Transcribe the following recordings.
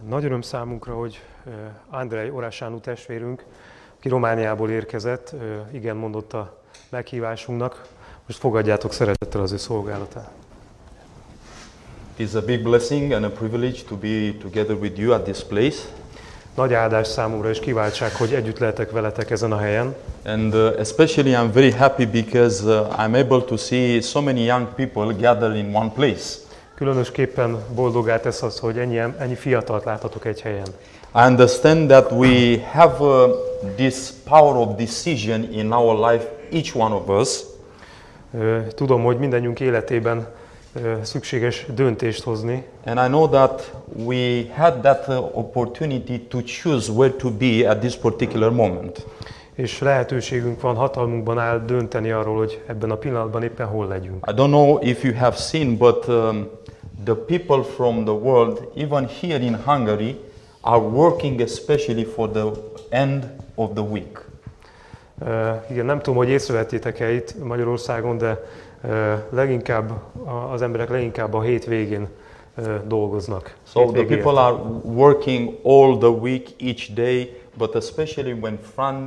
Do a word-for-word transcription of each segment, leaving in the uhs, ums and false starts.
Nagy öröm számunkra, hogy Andrei Orasánu testvérünk, aki Romániából érkezett, igen mondott a meghívásunknak. Most fogadjátok szeretettel az ő szolgálatát. It is a big blessing and a privilege to be together with you at this place. Nagy áldás számomra és kiváltság, hogy együtt lehetek veletek ezen a helyen. And uh, especially I'm very happy because uh, I'm able to see so many young people gather in one place. Különösképpen boldogá tesz az, hogy ennyi, ennyi fiatalt láthatok egy helyen. I understand that we have uh, this power of decision in our life, each one of us. Tudom, hogy mindannyiunk életében szükséges döntést hozni. And I know that we had that opportunity to choose where to be at this particular moment. És lehetőségünk van, hatalmunkban áll dönteni arról, hogy ebben a pillanatban éppen hol legyünk. I don't know if you have seen, but um, the people from the world, even here in Hungary, are working especially for the end of the week. Uh, igen, nem tudom, hogy észrevettétek-e itt Magyarországon, de uh, leginkább az emberek leginkább a hétvégén uh, dolgoznak. So the people are working all the week, each day, but especially when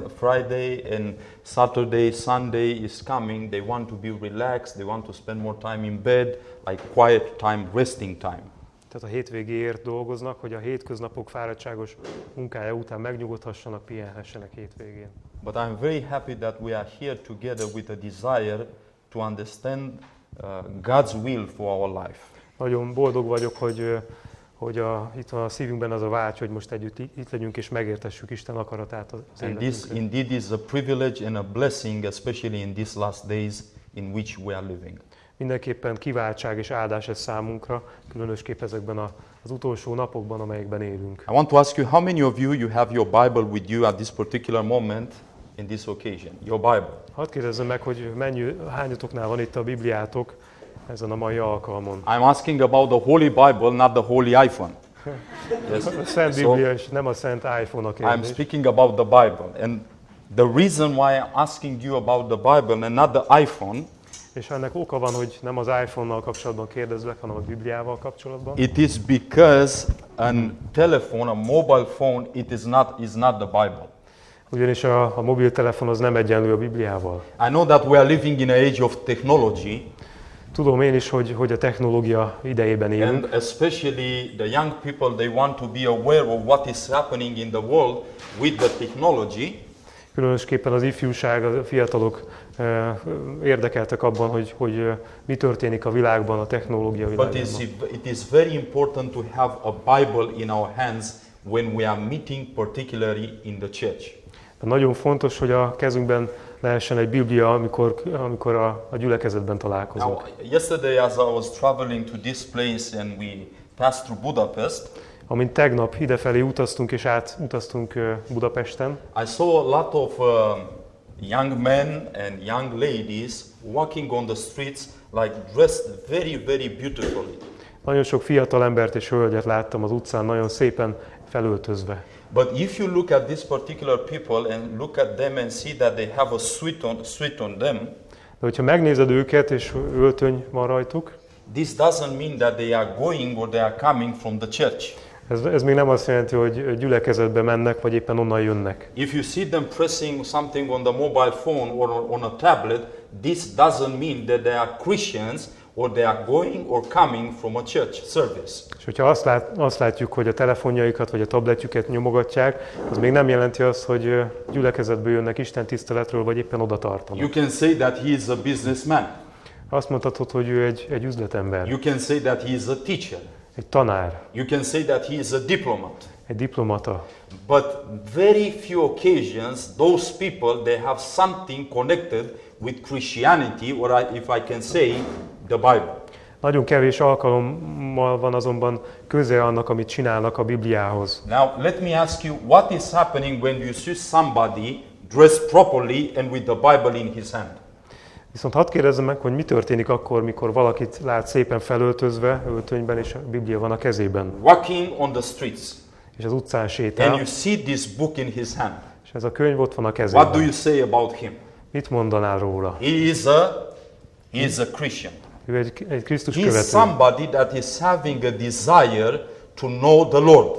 Friday and Saturday, Sunday is coming, they want to be relaxed, they want to spend more time in bed, like quiet time, resting time. Tehát a hétvégéért dolgoznak, hogy a hétköznapok fáradtságos munkája után megnyugodhassanak, pihenhessenek hétvégén. But I'm very happy that we are here together with a desire to understand uh, God's will for our life. Nagyon boldog vagyok, hogy hogy a, itt van a szívünkben az a vágy, hogy most együtt itt legyünk és megértessük Isten akaratát az And életünkre. this indeed is a privilege and a blessing, especially in these last days in which we are living. Mindenképpen kiváltság és áldás ez számunkra, különösképp ezekben a, az utolsó napokban, amelyekben élünk. I want to ask you, how many of you you have your Bible with you at this particular moment in this occasion? Your Bible. Hadd kérdezzem meg, hogy mennyi, hányatoknál van itt a Bibliátok ezen a mai alkalmon? I'm asking about the Holy Bible, not the Holy iPhone. Yes. A Szent Biblia és nem a Szent iPhone a kérdés. I'm speaking about the Bible, and the reason why I'm asking you about the Bible and not the iPhone. És ennek oka van, hogy nem az iPhone-nal kapcsolatban kérdezlek, hanem a Bibliával kapcsolatban. It is because a telephone, a mobile phone, it is not is not the Bible. Ugyanis a, a mobiltelefon az nem egyenlő a Bibliával. I know that we are living in an age of technology. Tudom én is, hogy, hogy a technológia idejében élünk. And especially the young people, they want to be aware of what is happening in the world with the technology. Különösképpen az ifjúság, a fiatalok eh, érdekeltek abban, hogy, hogy eh, mi történik a világban, a technológia világában. But it is very important to have a Bible in our hands when we are meeting, particularly in the church. De nagyon fontos, hogy a kezünkben lehessen egy Biblia, amikor, amikor a, a gyülekezetben találkozunk. Now, yesterday as I was traveling to this place and we passed through Budapest, amint tegnap idefelé utaztunk és átutaztunk uh, Budapesten, I saw a lot of uh, young men and young ladies walking on the streets like dressed very, very beautifully. Nagyon sok fiatal embert és hölgyet láttam az utcán, nagyon szépen felöltözve. But if you look at this particular people and look at them and see that they have a suit on, suit on them, de hogyha megnézed őket és öltöny van rajtuk, this doesn't mean that they are going or they are coming from the church. Ez, ez még nem azt jelenti, hogy gyülekezetbe mennek, vagy éppen onnan jönnek. If you see them pressing something on the mobile phone or on a tablet, this doesn't mean that they are Christians or they are going or coming from a church service. És hogyha azt, lát, azt látjuk, hogy a telefonjaikat vagy a tabletjüket nyomogatják, az még nem jelenti azt, hogy gyülekezetből jönnek Isten tiszteletről, vagy éppen oda tartanak. You can say that he is a businessman. Azt mondhatod, hogy ő egy, egy üzletember. You can say that he is a teacher. Egy tanár. You can say that he is a diplomat. Egy diplomata. But very few occasions those people they have something connected with Christianity, or if I can say, the Bible. Nagyon kevés alkalommal van azonban köze annak, amit csinálnak a Bibliához. Now let me ask you, what is happening when you see somebody dressed properly and with the Bible in his hand? Viszont hadd kérdezzem meg, hogy mi történik akkor, mikor valakit lát szépen felöltözve, öltönyben, és a Biblia van a kezében. Walking on the streets. És az utcán sétál. And you see this book in his hand. És ez a könyv ott van a kezében. What do you say about him? Mit mondanál róla? He is a he is a Christian. Ő egy, egy Krisztus He is követő. somebody that is having a desire to know the Lord.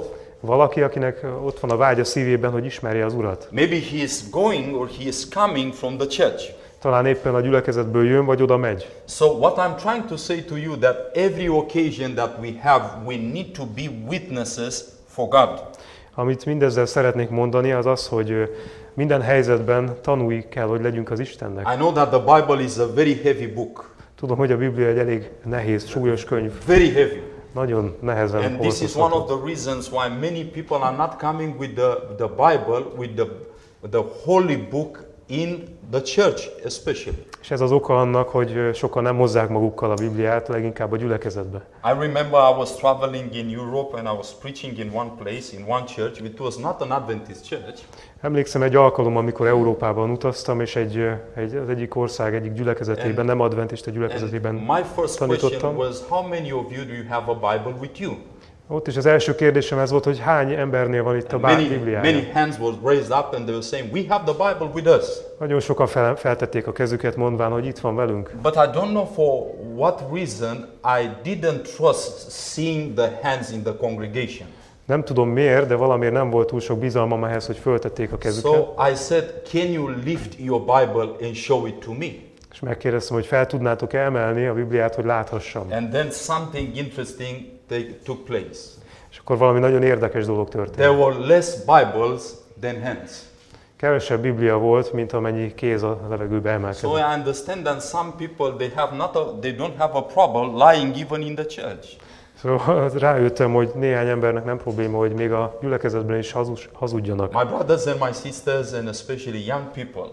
Valaki, akinek ott van a vágy a szívében, hogy ismerje az Urat. Maybe he is going or he is coming from the church. Talán éppen a gyülekezetből jön, vagy oda megy. So what I'm trying to say to you that every occasion that we have, we need to be witnesses for God. Amit mindezzel szeretnék mondani, az az, hogy minden helyzetben tanúi kell, hogy legyünk az Istennek. I know that the Bible is a very heavy book. Tudom, hogy a Biblia egy elég nehéz, súlyos könyv. Very heavy. Nagyon nehezen And this is one of hordozható. the reasons why many people are not coming with the, the Bible, with the, the holy book in the church especially. És ez az oka annak, hogy sokan nem hozzák magukkal a Bibliát, leginkább a gyülekezetbe. I remember I was traveling in Europe and I was preaching in one place, in one church, which was not an Adventist church. Emlékszem egy alkalom, amikor Európában utaztam, és egy, egy, az egyik ország egyik gyülekezetében, nem adventista gyülekezetében And my first question tanítottam. was, how many of you do you have a Bible with you? Ott is az első kérdésem ez volt, hogy hány embernél van itt a And bár many, Bibliája. many hands were raised up and they were saying, we have the Bible with us. Nagyon sokan fel, feltették a kezüket, mondván, hogy itt van velünk. But I don't know for what reason I didn't trust seeing the hands in the congregation. Nem tudom miért, de valamiért nem volt túl sok bizalmam ehhez, hogy föltették a kezüket. So I said, can you lift your Bible and show it to me? És megkérdeztem, hogy fel tudnátok emelni a Bibliát, hogy láthassam. And then something interesting take, took place. És akkor valami nagyon érdekes dolog történt. There were less Bibles than hands. Kevesebb Biblia volt, mint amennyi kéz a levegőbe So emelkedett. I understand that some people they have not a, they don't have a problem lying even in the church. Szóval rájöttem, hogy néhány embernek nem probléma, hogy még a gyülekezetben is hazus, hazudjanak. My brothers and my sisters and especially young people,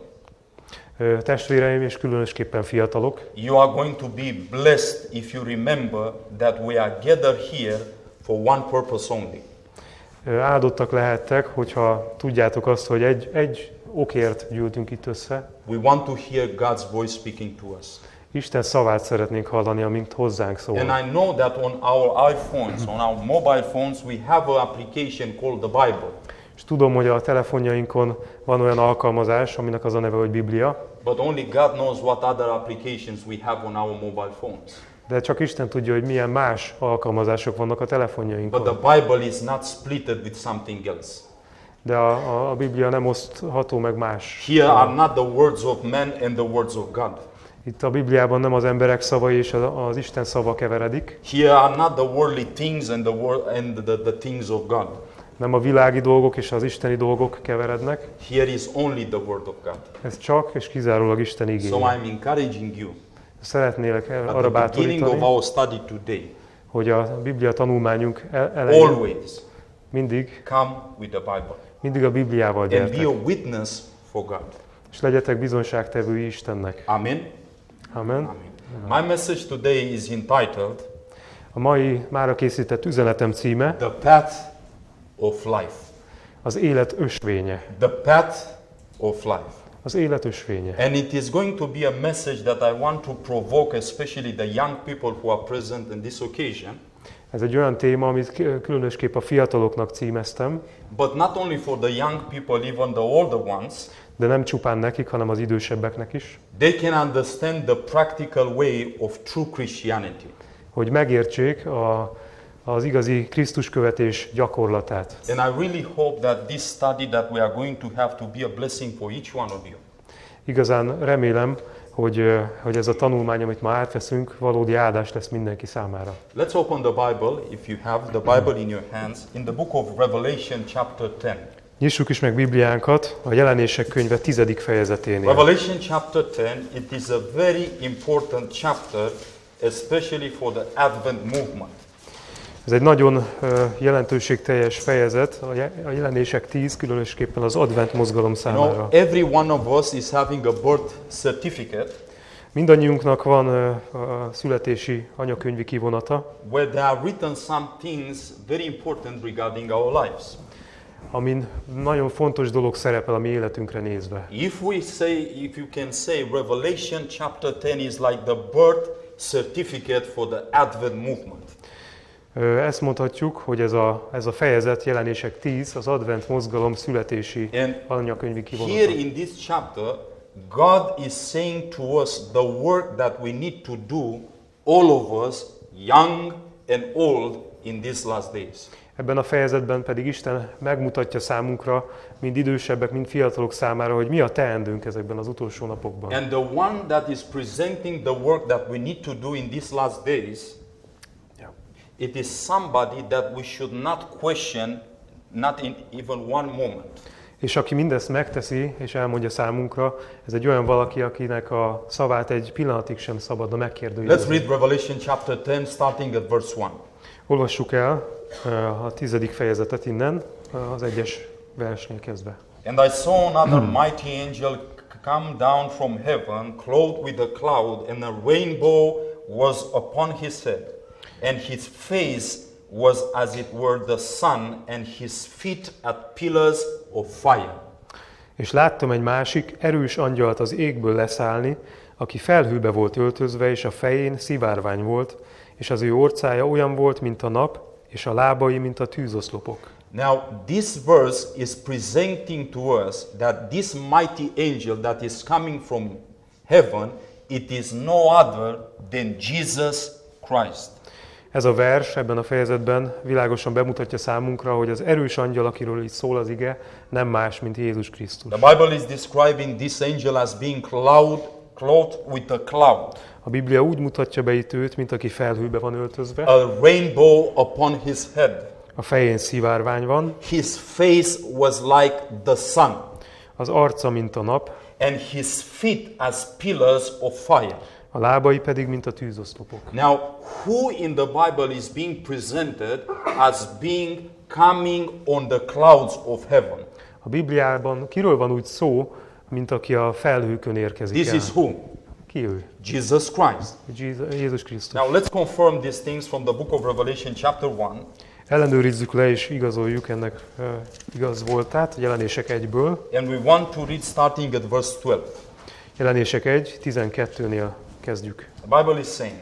Ö, Testvéreim és különösképpen fiatalok, you are going to be blessed if you remember that we are gathered here for one purpose only. ö, áldottak lehettek, hogyha tudjátok azt, hogy egy, egy okért gyűltünk itt össze. We want to hear God's voice speaking to us. Isten szavát szeretnénk hallani, amint hozzánk szól. And I know that on our iPhones, on our mobile phones, we have an application called the Bible. És tudom, hogy a telefonjainkon van olyan alkalmazás, aminek az a neve, hogy Biblia, But only God knows what other applications we have on our mobile phones. de csak Isten tudja, hogy milyen más alkalmazások vannak a But the telefonjainkon. Bible is not splitted with something else. De a, a, a Biblia nem osztható meg más. Here are not the words of man and the words of God. Itt a Bibliában nem az emberek szavai és az, az Isten szava keveredik, Here are not the worldly things and the word and the, the things of God. nem a világi dolgok és az isteni dolgok keverednek. Here is only the word of God. Ez csak és kizárólag Isten So igény. I'm encouraging you Szeretnélek el- at arra the beginning of bátorítani, our study today, hogy a Biblia tanulmányunk el- elején always mindig, come with the Bible mindig a Bibliával and be gyertek, a witness for God. és legyetek bizonságtevői Istennek. Amen. Amen. Amen. My message today is entitled A mai mára készített üzenetem címe The Path of Life. az élet ösvénye. The Path of Life. Az élet ösvénye. And it is going to be a message that I want to provoke, especially the young people who are present in this occasion, Ez egy olyan téma, amit ki- különösképp a fiataloknak címeztem, but not only for the young people, even the older ones. de nem csupán nekik, hanem az idősebbeknek is, They can understand the practical way of true Christianity. hogy megértsék a, az igazi Krisztus követés gyakorlatát. And I really hope that this study that we are going to have to be a blessing for each one of you. Igazán remélem, hogy, ö, hogy ez a tanulmány, amit ma átveszünk, valódi áldás lesz mindenki számára. Let's open the Bible, if you have the Bible in your hands, in the book of Revelation chapter ten. Nyissuk is meg Bibliánkat a Jelenések könyve tizedik fejezeténél. Revelation chapter ten, it is a very important chapter, especially for the Advent movement. Ez egy nagyon ö, jelentőségteljes fejezet, a je- a Jelenések tíz, különösképpen az advent mozgalom You know, számára. every one of us is having a birth certificate Mindannyiunknak van ö, a születési anyakönyvi kivonata, where there are written some things very important regarding our lives. amin nagyon fontos dolog szerepel a mi életünkre nézve. If we say, if you can say, Revelation chapter ten is like the birth certificate for the Advent movement. Ö, Ezt mondhatjuk, hogy ez a, ez a fejezet, Jelenések tíz, az advent mozgalom születési And anyakönyvi here kivonata. in this chapter, God is saying to us the work that we need to do, all of us, young and old, in these last days. Ebben a fejezetben pedig Isten megmutatja számunkra, mind idősebbek, mind fiatalok számára, hogy mi a teendőnk ezekben az utolsó napokban. And the one that is presenting the work that we need to do in these last days, Ja. it is somebody that we should not question, not in even one moment. És aki mindezt megteszi, és elmondja számunkra, ez egy olyan valaki, akinek a szavát egy pillanatig sem szabadna Let's megkérdőjelezni. read Revelation chapter ten, starting at verse one. Olvassuk el uh, a tizedik fejezetet innen, uh, az egyes versnél kezdve. And I saw another mighty angel come down from heaven, clothed with a cloud, and a rainbow was upon his head. And his face was as it were the sun, and his feet at pillars of fire. És láttam egy másik, erős angyalt az égből leszállni, aki felhőbe volt öltözve, és a fején szivárvány volt, és az ő orcája olyan volt, mint a nap, és a lábai, mint a tűzoszlopok. Now, this verse is presenting to us that this mighty angel that is coming from heaven, it is no other than Jesus Christ. Ez a vers ebben a fejezetben világosan bemutatja számunkra, hogy az erős angyal, akiről itt szól az ige, nem más, mint Jézus Krisztus. The Bible is describing this angel as being cloud, clothed with a cloud, A Biblia úgy mutatja be itt őt, mint aki felhőbe van öltözve, a rainbow upon his head. a fején szivárvány van, His face was like the sun, az arca, mint a nap, and his feet as pillars of fire. a lábai pedig, mint a tűzoszlopok. Now, who in the Bible is being presented as being coming on the clouds of heaven? A Bibliában kiről van úgy szó, mint aki a felhőkön érkezik This el? is who? Ki ő? Jesus Christ. Jézus- Jézus Krisztus. Now, let's confirm these things from the book of Revelation, chapter one. Ellenőrizzük le és igazoljuk ennek uh, igaz voltát, jelenések egyből. And we want to read starting at verse twelve. Jelenések egy, tizenkettőnél kezdjük. The Bible is saying,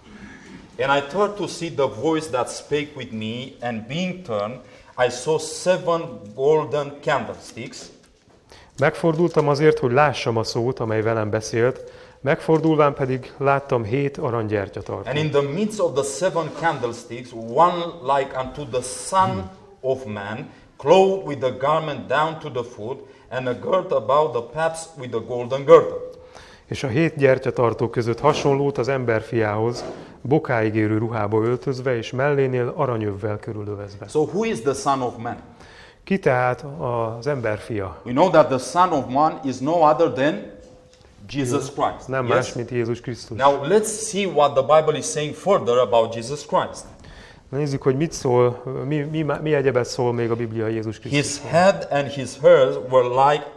And I turned to see the voice that spake with me, and being turned, I saw seven golden candlesticks, Megfordultam azért, hogy lássam a szót, amely velem beszélt, megfordulván pedig láttam hét aranygyertyatartót. and in the midst of the seven candlesticks, one like unto the Son of Man, clothed with a garment down to the foot, and a girt about the paps with a golden girdle. És a hét gyertyatartó között hasonlót az emberfiához, bokáig érő ruhába öltözve, és mellénél aranyövvel körülövezve. So who is the Son of Man? Ki tehát az emberfia? We know that the Son of Man is no other than Jesus Christ. Nem Yes? más, mint Jézus Krisztus. Now let's see what the Bible is saying further about Jesus Christ. Nézzük, hogy mit szól, mi, mi, mi egyebet szól még a Biblia Jézus Krisztus. His head and his hairs were like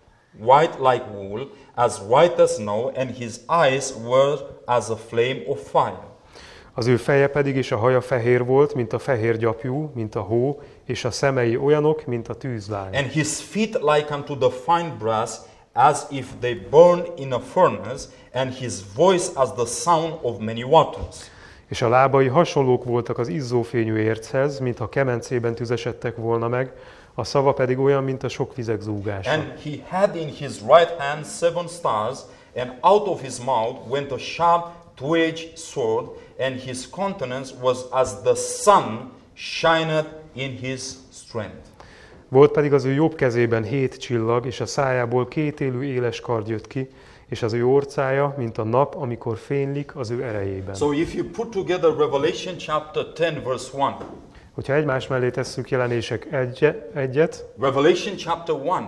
white like wool, as white as snow, and his eyes were as a flame of fire. Az ő feje pedig és a haja fehér volt, mint a fehér gyapjú, mint a hó, és a szemei olyanok, mint a tűzlány. And his feet like unto the fine brass, as if they burn in a furnace, and his voice as the sound of many waters. És a lábai hasonlók voltak az izzófényű érchez, mintha kemencében tüzesedtek volna meg, a szava pedig olyan, mint a sok vizek zúgása. And he had in his right hand seven stars, and out of his mouth went a sharp two-edged sword, and his countenance was as the sun shineth in his strength. Volt pedig az ő jobb kezében hét csillag, és a szájából két élő éles kard jött ki, és az ő orcája, mint a nap, amikor fénylik az ő erejében. So if you put together Revelation chapter ten verse one, Hogyha egymás mellé tesszük jelenések egy, egyet, Revelation chapter one,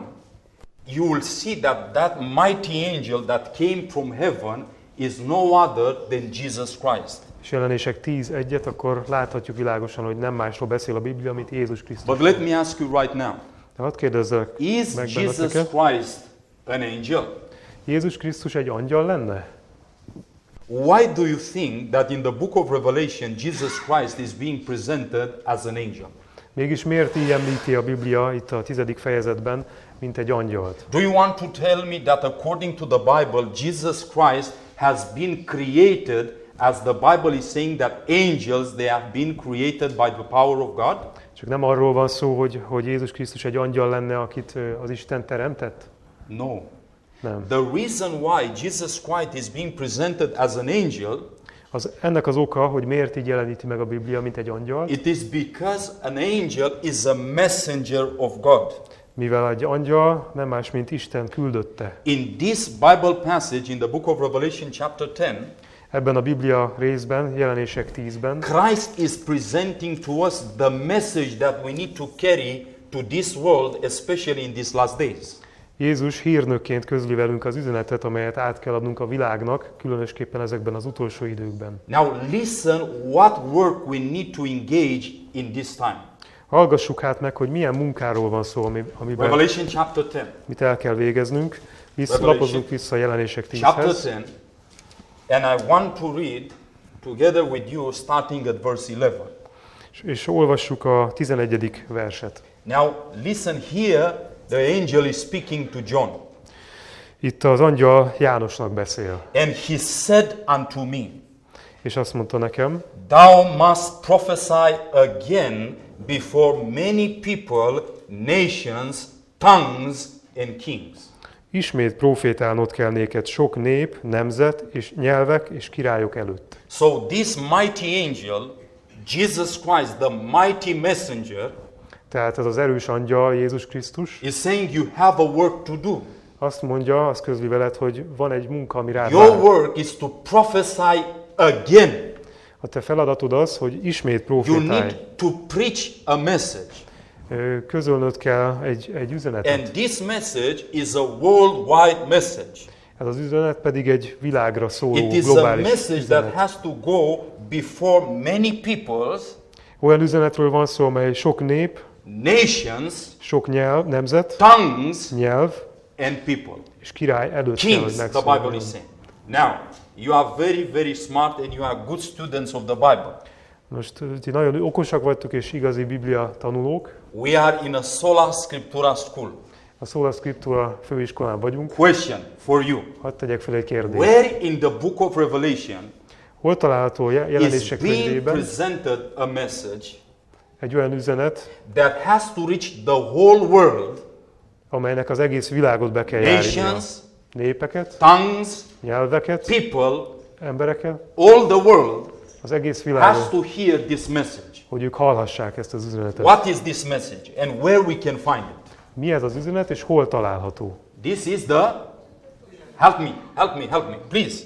you will see that that mighty angel that came from heaven is no other than Jesus Christ. és jelenések tíz egyet, akkor láthatjuk világosan, hogy nem másról beszél a Biblia, mint Jézus Krisztus. But let me ask you right now, De hadd kérdezzek is meg Jesus benneteket, Christ an angel? Jézus Krisztus egy angyal lenne? Why do you think that in the book of Revelation Jesus Christ is being presented as an angel? Mégis miért így említi a Biblia itt a tizedik fejezetben, mint egy angyalt? Do you want to tell me that according to the Bible, Jesus Christ has been created, as the Bible is saying that angels, they have been created by the power of God? Csak nem arról van szó, hogy, hogy Jézus Krisztus egy angyal lenne, akit ö, az Isten teremtett? No. Nem. The reason why Jesus Christ is being presented as an angel, Az, ennek az oka, hogy miért így jeleníti meg a Biblia, mint egy angyal, It is because an angel is a messenger of God. mivel egy angyal nem más, mint Isten küldötte. In this Bible passage in the book of Revelation chapter ten, Ebben a Biblia részben, Jelenések tízben, Christ is presenting to us the message that we need to carry to this world, especially in these last days. Jézus hírnökként közli velünk az üzenetet, amelyet át kell adnunk a világnak, különösképpen ezekben az utolsó időkben. Now listen what work we need to engage in this time. Hallgassuk hát meg, hogy milyen munkáról van szó, amiben Revelation chapter ten. mit el kell végeznünk. Vissza, Revelation lapozzunk vissza a Jelenések Chapter tízhez. ten. And I want to read together with you starting at verse eleven. És, és olvassuk a tizenegyedik verset. Now listen here, the angel is speaking to John. Itt az angyal Jánosnak beszél, And he said unto me, és azt mondta nekem, thou must prophesy again before many people, nations, tongues, and kings. ismét profétálnod kell néked sok nép, nemzet és nyelvek és királyok előtt. So this mighty angel, Jesus Christ, the mighty messenger, Tehát ez az erős angyal, Jézus Krisztus, is saying you have a work to do. azt mondja, azt közli veled, hogy van egy munka, ami rád Your vár. work is to prophesy again. A te feladatod az, hogy ismét You profétálj. need to preach a message. Ö, Közölnöd kell egy, egy üzenetet. And this message is a worldwide message. Ez az üzenet pedig egy világra szóló, It is a globális message that üzenet. has to go before many peoples, Olyan üzenetről van szó, amely sok nép, nations, sok nyelv, nemzet, tongues, nyelv and people. és király előtt kell, hogy Kings, the Bible megszólaljon. is saying. Now, you are very, very smart and you are good students of the Bible. Most ti nagyon okosak vagytok és igazi Biblia tanulók. We are in a sola scriptura school. A Sola Scriptura főiskolán vagyunk. Question for you. Hadd tegyek fel egy kérdést. Where in the book of Revelation Hol található je- is jelenések being könyvében presented a message egy olyan üzenet, that has to reach the whole world, amelynek az egész világot be kell járnia? nations, Népeket, tongues, nyelveket, people, embereket, all the world az egész has világot, to hear this message. hogy ők hallhassák ezt az üzenetet. What is this message and where we can find it? Mi ez az üzenet, és hol található? This is the, help me, help me, help me, please.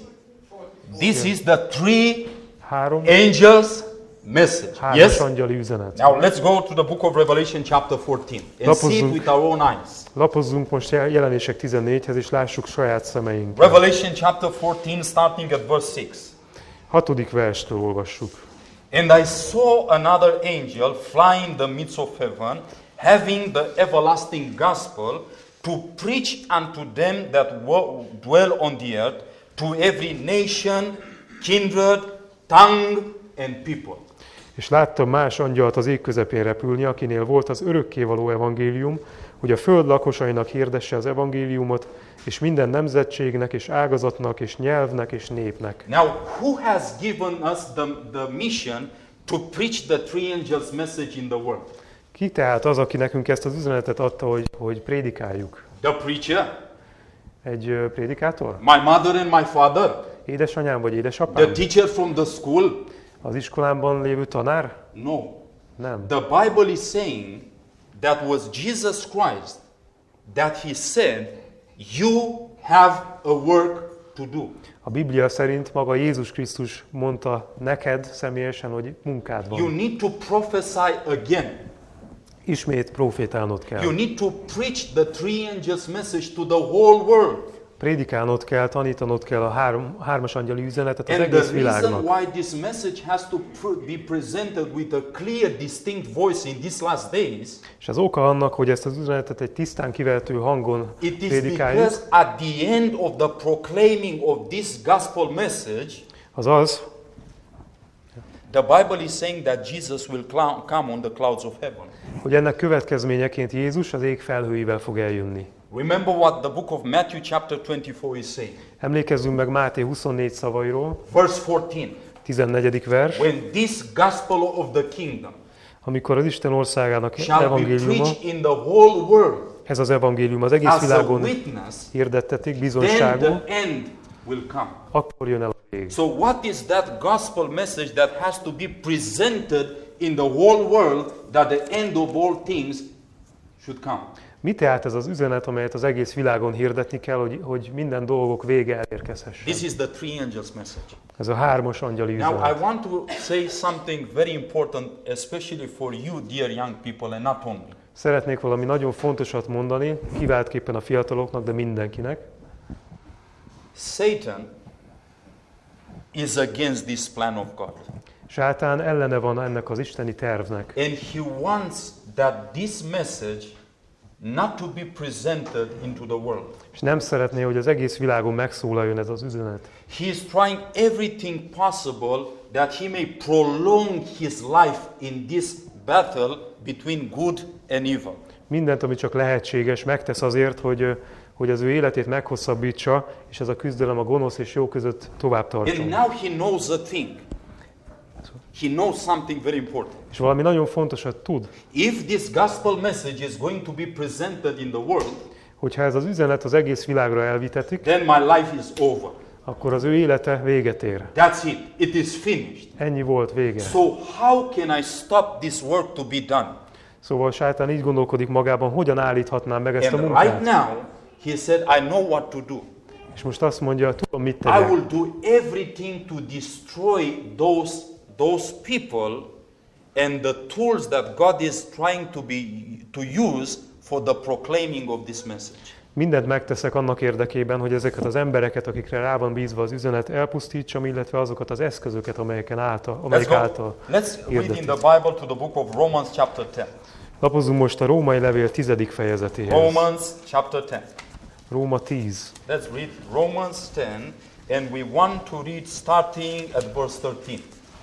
This is the three Három, angels message. hármas Yes? angyali üzenet. Now let's go to the book of Revelation chapter fourteen and see it Lapozzunk. with our own eyes. Lapozzunk most jel- jelenések tizennégyhez, és lássuk saját szemeinkkel. Revelation chapter fourteen starting at verse six. Hatodik verstől olvassuk. And I saw another angel fly in the midst of heaven, having the everlasting gospel to preach unto them that wo- dwell on the earth, to every nation, kindred, tongue, and people. És láttam más angyalt az ég közepén repülni, akinél volt az örökkévaló evangélium, hogy a föld lakosainak hirdesse az evangéliumot, és minden nemzetségnek, és ágazatnak, és nyelvnek, és népnek. Now, who has given us the, the mission to preach the three angels' message in the world? Ki tehát az, aki nekünk ezt az üzenetet adta, hogy, hogy prédikáljuk? The preacher, Egy ö, prédikátor? my mother and my father, Édesanyám vagy the édesapám? teacher from the school. Az iskolámban lévő tanár? No. Nem. The Bible is saying that was Jesus Christ that he said, you have a work to do. A Biblia szerint maga Jézus Krisztus mondta neked személyesen, hogy munkád You van. need to prophesy again. Ismét profétálnod kell. You need to preach the three angels message to the whole world. Prédikálnod kell, tanítanod kell a három, hármas angyali üzenetet az And egész the reason világnak. why this message has to pr- be presented with a clear, distinct voice in these last days, És az oka annak, hogy ezt az üzenetet egy tisztán kivehető hangon it is prédikáljuk, because at the end of the proclaiming of this gospel message, az az, the Bible is saying that Jesus will clou- come on the clouds of heaven. hogy ennek következményeként Jézus az ég felhőivel fog eljönni. Remember what the book of Matthew chapter twenty-four is saying. Emlékezzünk meg Máté huszonnégy szavairól, Verse fourteen. tizennegyedik vers, When this gospel of the kingdom amikor az Isten országának shall be evangéliuma, preached in the whole world ez az evangélium az egész as a világon witness, hirdettetik then bizonyságul, the end will come. Akkor jön el a vég. So what is that gospel message that has to be presented in the whole world that the end of all things should come? Mi tehát ez az üzenet, amelyet az egész világon hirdetni kell, hogy, hogy minden dolgok vége elérkezhessen? This is the three angels message. Ez a hármas angyali Now I üzenet. want to say something very important, especially for you, dear young people, and not only. Szeretnék valami nagyon fontosat mondani, kiváltképpen a fiataloknak, de mindenkinek. Satan is against this plan of God. Sátán ellene van ennek az isteni tervnek. And he wants that this message not to be presented into the world. És nem szeretné, hogy az egész világon megszólaljon ez az üzenet. He is trying everything possible that he may prolong his life in this battle between good and evil. Mindent, ami csak lehetséges, megtesz azért, hogy, hogy az ő életét meghosszabbítsa, és ez a küzdelem a gonosz és jó között tovább And tartson. now he knows a thing. He knows something very important. És valami nagyon fontosat tud, If this gospel message is going to be presented in the world, hogyha ez az üzenet az egész világra elvitetik, then my life is over. akkor az ő élete véget ér. That's it. It is finished. Ennyi volt vége. So how can I stop this work to be done? Szóval sátán így gondolkodik magában, hogyan állíthatnám meg ezt a And munkát. right now, he said, I know what to do. És most azt mondja, tudom mit I tegyek. will do everything to destroy those, those people and the tools that God is trying to, be, to use for the proclaiming of this message. Mindent megteszek annak érdekében, hogy ezeket az embereket, akikre rá van bízva az üzenet, elpusztítsam, illetve azokat az eszközöket, amelyeken által, Let's amelyek go. által Let's read in hirdetik. the Bible to the book of Romans chapter ten. Lapozunk most a Római Levél tizedik fejezetéhez. Romans chapter ten. Róma tíz. Let's read Romans ten, and we want to read starting at verse thirteen.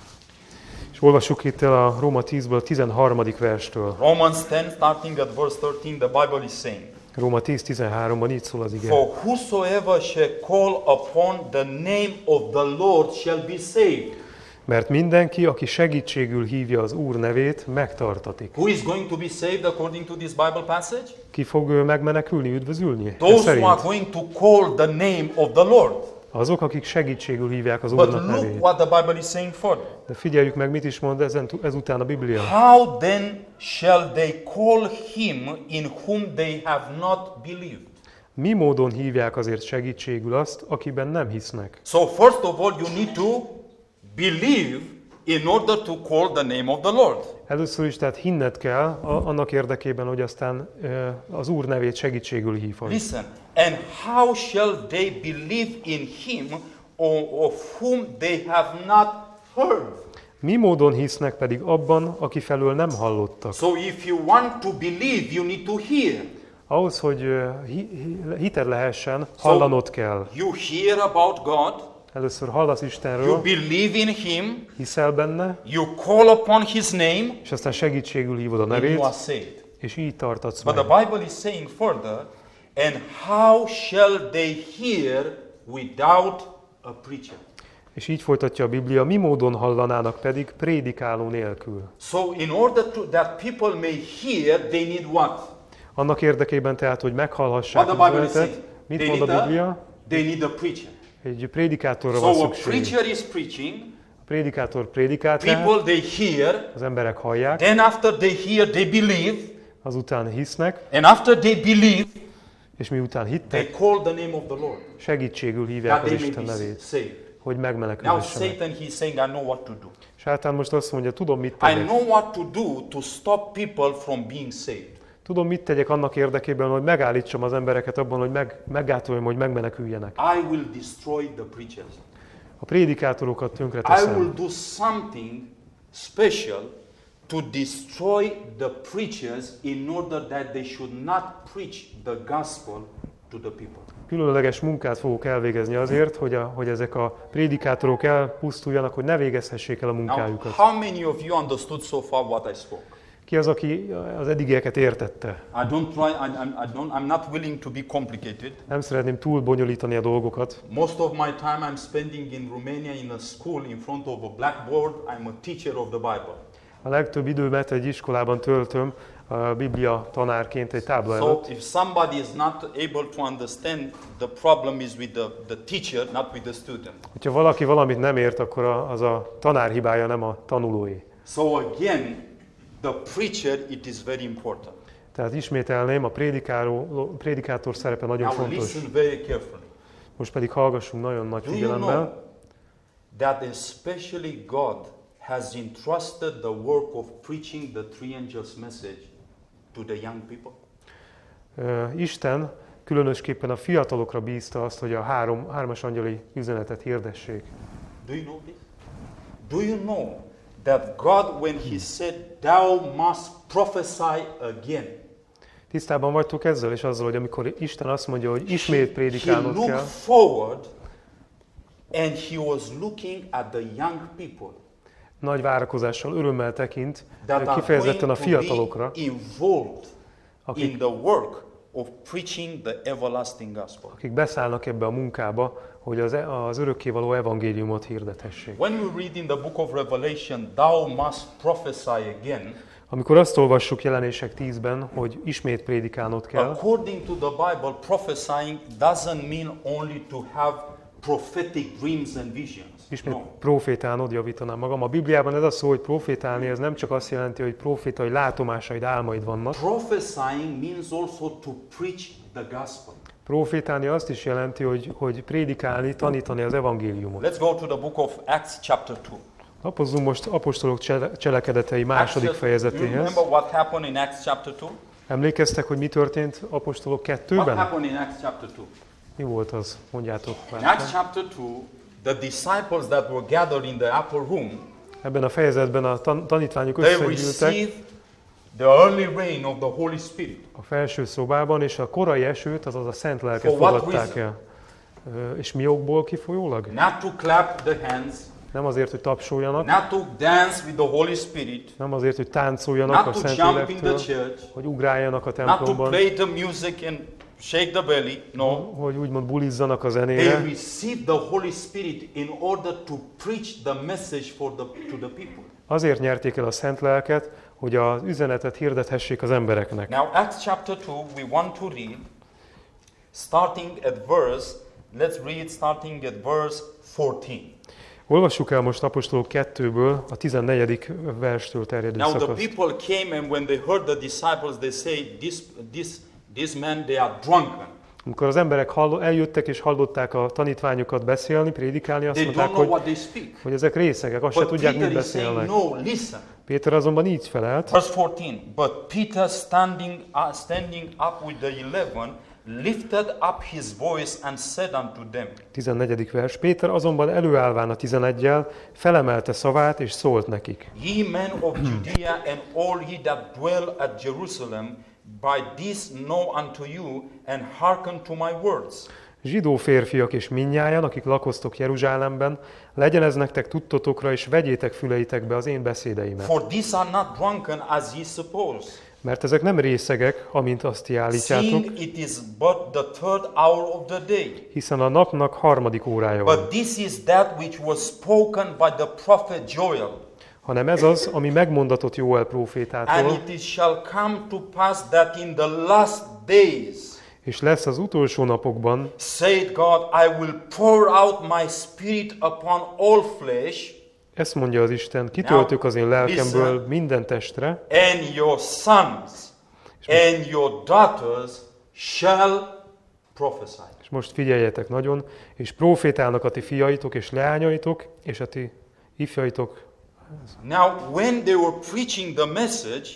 És olvassuk itt el a Róma tízből a tizenharmadik verstől. Romans ten, starting at verse thirteen, the Bible is saying, Róma tíz tizenháromban így szól az ige. For whosoever shall call upon the name of the Lord shall be saved. Mert mindenki, aki segítségül hívja az Úr nevét, megtartatik. Who is going to be saved according to this Bible passage? Ki fog ö, megmenekülni, üdvözülni? Ez Those who szerint are going to call the name of the Lord. azok, akik segítségül hívják az But Úrnak look nevét. what the Bible is saying further. De figyeljük meg, mit is mond ezen, ezután a Biblia. How then shall they call him in whom they have not believed? Mi módon hívják azért segítségül azt, akiben nem hisznek? So first of all, you need to believe in order to call the name of the Lord. Először is tehát hinned kell a, annak érdekében, hogy aztán ö, az Úr nevét segítségül hívhass. Listen, and how shall they believe in him of whom they have not heard? Mi módon hisznek pedig abban, aki felől nem hallottak? So if you want to believe, you need to hear. Ahhoz, hogy ö, hi, hi, hited lehessen, hallanod kell. You hear about God, Először hallasz you Istenről, believe in him, hiszel benne, you call upon his name, és aztán segítségül hívod a and you nevét, are saved. és így tartatsz But meg. the Bible is saying further, and how shall they hear without a preacher? És így folytatja a Biblia, mi módon hallanának pedig prédikáló nélkül. So in order to, that people may hear, they need what? Annak érdekében tehát, hogy meghallhassák What the az Bible is saying? üzenetet, mit They mond a need a, Biblia? they need a preacher. Egy prédikátorra van So a szükség. preacher is preaching, A prédikátor prédikál tehát, people they hear, az emberek hallják, then after they hear, they believe, azután hisznek, and after they believe, és miután they hittek, call the name of the Lord, segítségül hívják that az they may Isten be nevét, saved. hogy Now megmenekülhessenek. Satan, he's saying, I know what to do. Sátán most azt mondja, tudom mit I tegyek. know what to do to stop people from being saved. Tudom mit tegyek annak érdekében, hogy megállítsam az embereket abban, hogy meg, meggátoljam, hogy megmeneküljenek. I will destroy the preachers. A prédikátorokat tönkre I will teszem. do something special to destroy the preachers in order that they should not preach the gospel to the people. Különleges munkát fogok elvégezni azért, hogy, a, hogy ezek a prédikátorok elpusztuljanak, hogy ne végezhessék el a Now, munkájukat. how many of you understood so far what I spoke? Ki az, aki az eddigieket értette? I don't try, I, I'm, I don't, I'm not willing to be complicated. Nem szeretném túl bonyolítani a dolgokat. Most of my time I'm spending in Romania in a school in front of a blackboard. I'm a teacher of the Bible. A legtöbb időmet egy iskolában töltöm, a Biblia tanárként egy tábla So előtt. if somebody is not able to understand, the problem is with the, the teacher, not with the student. Hogyha valaki valamit nem ért, akkor a- az a tanár hibája, nem a tanulóé. So again, the preacher, it is very important. Tehát ismételném, a prédikáló, prédikátor szerepe nagyon Now fontos. listen very carefully. Most pedig hallgassunk nagyon nagy Do you figyelemmel. know that especially God has entrusted the work of preaching the three angels message to the young people? Ö, Isten különösképpen a fiatalokra bízta azt, hogy a három, hármas angyali üzenetet hirdessék. Do you know this? Do you know that God, when He said, "Thou must prophesy again," Tisztában vagytok ezzel és azzal, hogy amikor Isten azt mondja, hogy ismét He prédikálnod looked kell, forward and He was looking at the young people nagy várakozással, örömmel tekint that are kifejezetten a going to fiatalokra, be involved akik, in the work of preaching the everlasting gospel. akik beszállnak ebbe a munkába, hogy az, e- az örökkévaló evangéliumot hirdethessék. When we read in the book of Revelation, "Thou must prophesy again," Amikor azt olvassuk Jelenések tízben, hogy ismét prédikálnod kell, according to the Bible, prophesying doesn't mean only to have prophetic dreams and visions. ismét No. profétálnod, javítanám magam. A Bibliában ez a szó, hogy profétálni, ez nem csak azt jelenti, hogy profétai látomásaid, álmaid vannak. Prophesying means also to preach the gospel. Profétálni azt is jelenti, hogy, hogy prédikálni, tanítani az evangéliumot. Let's go to the book of Acts chapter two. Lapozzunk most apostolok csele- cselekedetei második Acts, you fejezetéhez. remember what happened in Acts chapter two? Emlékeztek, hogy mi történt apostolok What kettőben? happened in Acts chapter two? Mi volt az? Mondjátok In már. Acts chapter two, the disciples that were gathered in the upper room, Ebben a fejezetben a tan- tanítványok they összegyűltek received the early rain of the Holy Spirit. a felső szobában, és a korai esőt, azaz a szent lelket For what fogadták reason? el. Ö, És mi okból kifolyólag? Not to clap the hands, Nem azért, hogy tapsoljanak, not to dance with the Holy Spirit, nem azért, hogy táncoljanak a not to Szent jump in the Lélektől, church, hogy ugráljanak a not to templomban, play the music and shake the belly. No. hogy úgymond bulizzanak a They zenére, received the Holy Spirit in order to preach the message for the, to the people. azért nyerték el a Szent Lelket, hogy az üzenetet hirdethessék az embereknek. Now, Acts chapter two, we want to read, starting at verse, let's read starting at verse fourteen. Olvassuk el most apostolok kettőből a tizennegyedik verstől terjedő Now, the szakaszt. people came, and when they heard the disciples, they say, this, this, these men, they are drunken. Amikor az emberek hall- eljöttek és hallották a tanítványokat beszélni, prédikálni, azt They mondták, don't know hogy, what they speak. hogy ezek részegek, azt se But tudják, Peter mit is saying, beszélnek. no, listen. Péter azonban így felelt, Verse fourteen, but Peter standing, uh, standing up with the eleven, lifted up his voice and said unto them, tizennegyedik vers. Péter azonban előállván a tizeneggyel felemelte szavát és szólt nekik. Ye men of Judea and all ye that dwell at Jerusalem, by this know unto you, and hearken to my words. Zsidó férfiak és mindnyájan, akik lakoztok Jeruzsálemben, legyen ez nektek tudtotokra, és vegyétek füleitekbe az én beszédeimet. For these are not drunken as ye suppose, Mert ezek nem részegek, amint azt ti állítjátok, seeing it is but the third hour of the day. hiszen a napnak harmadik órája van. But this is that which was spoken by the prophet Joel. Hanem ez az, ami megmondatott Jóel And prófétától, it is shall come to pass that in the last days, és lesz az utolsó napokban, saith God, I will pour out my spirit upon all flesh, ezt mondja az Isten, kitöltök az én lelkemből listen. minden testre, and your sons and your daughters shall prophesy. és most figyeljetek nagyon, és prófétálnak a ti fiaitok és leányaitok, és a ti ifjaitok. Now, when they were preaching the message,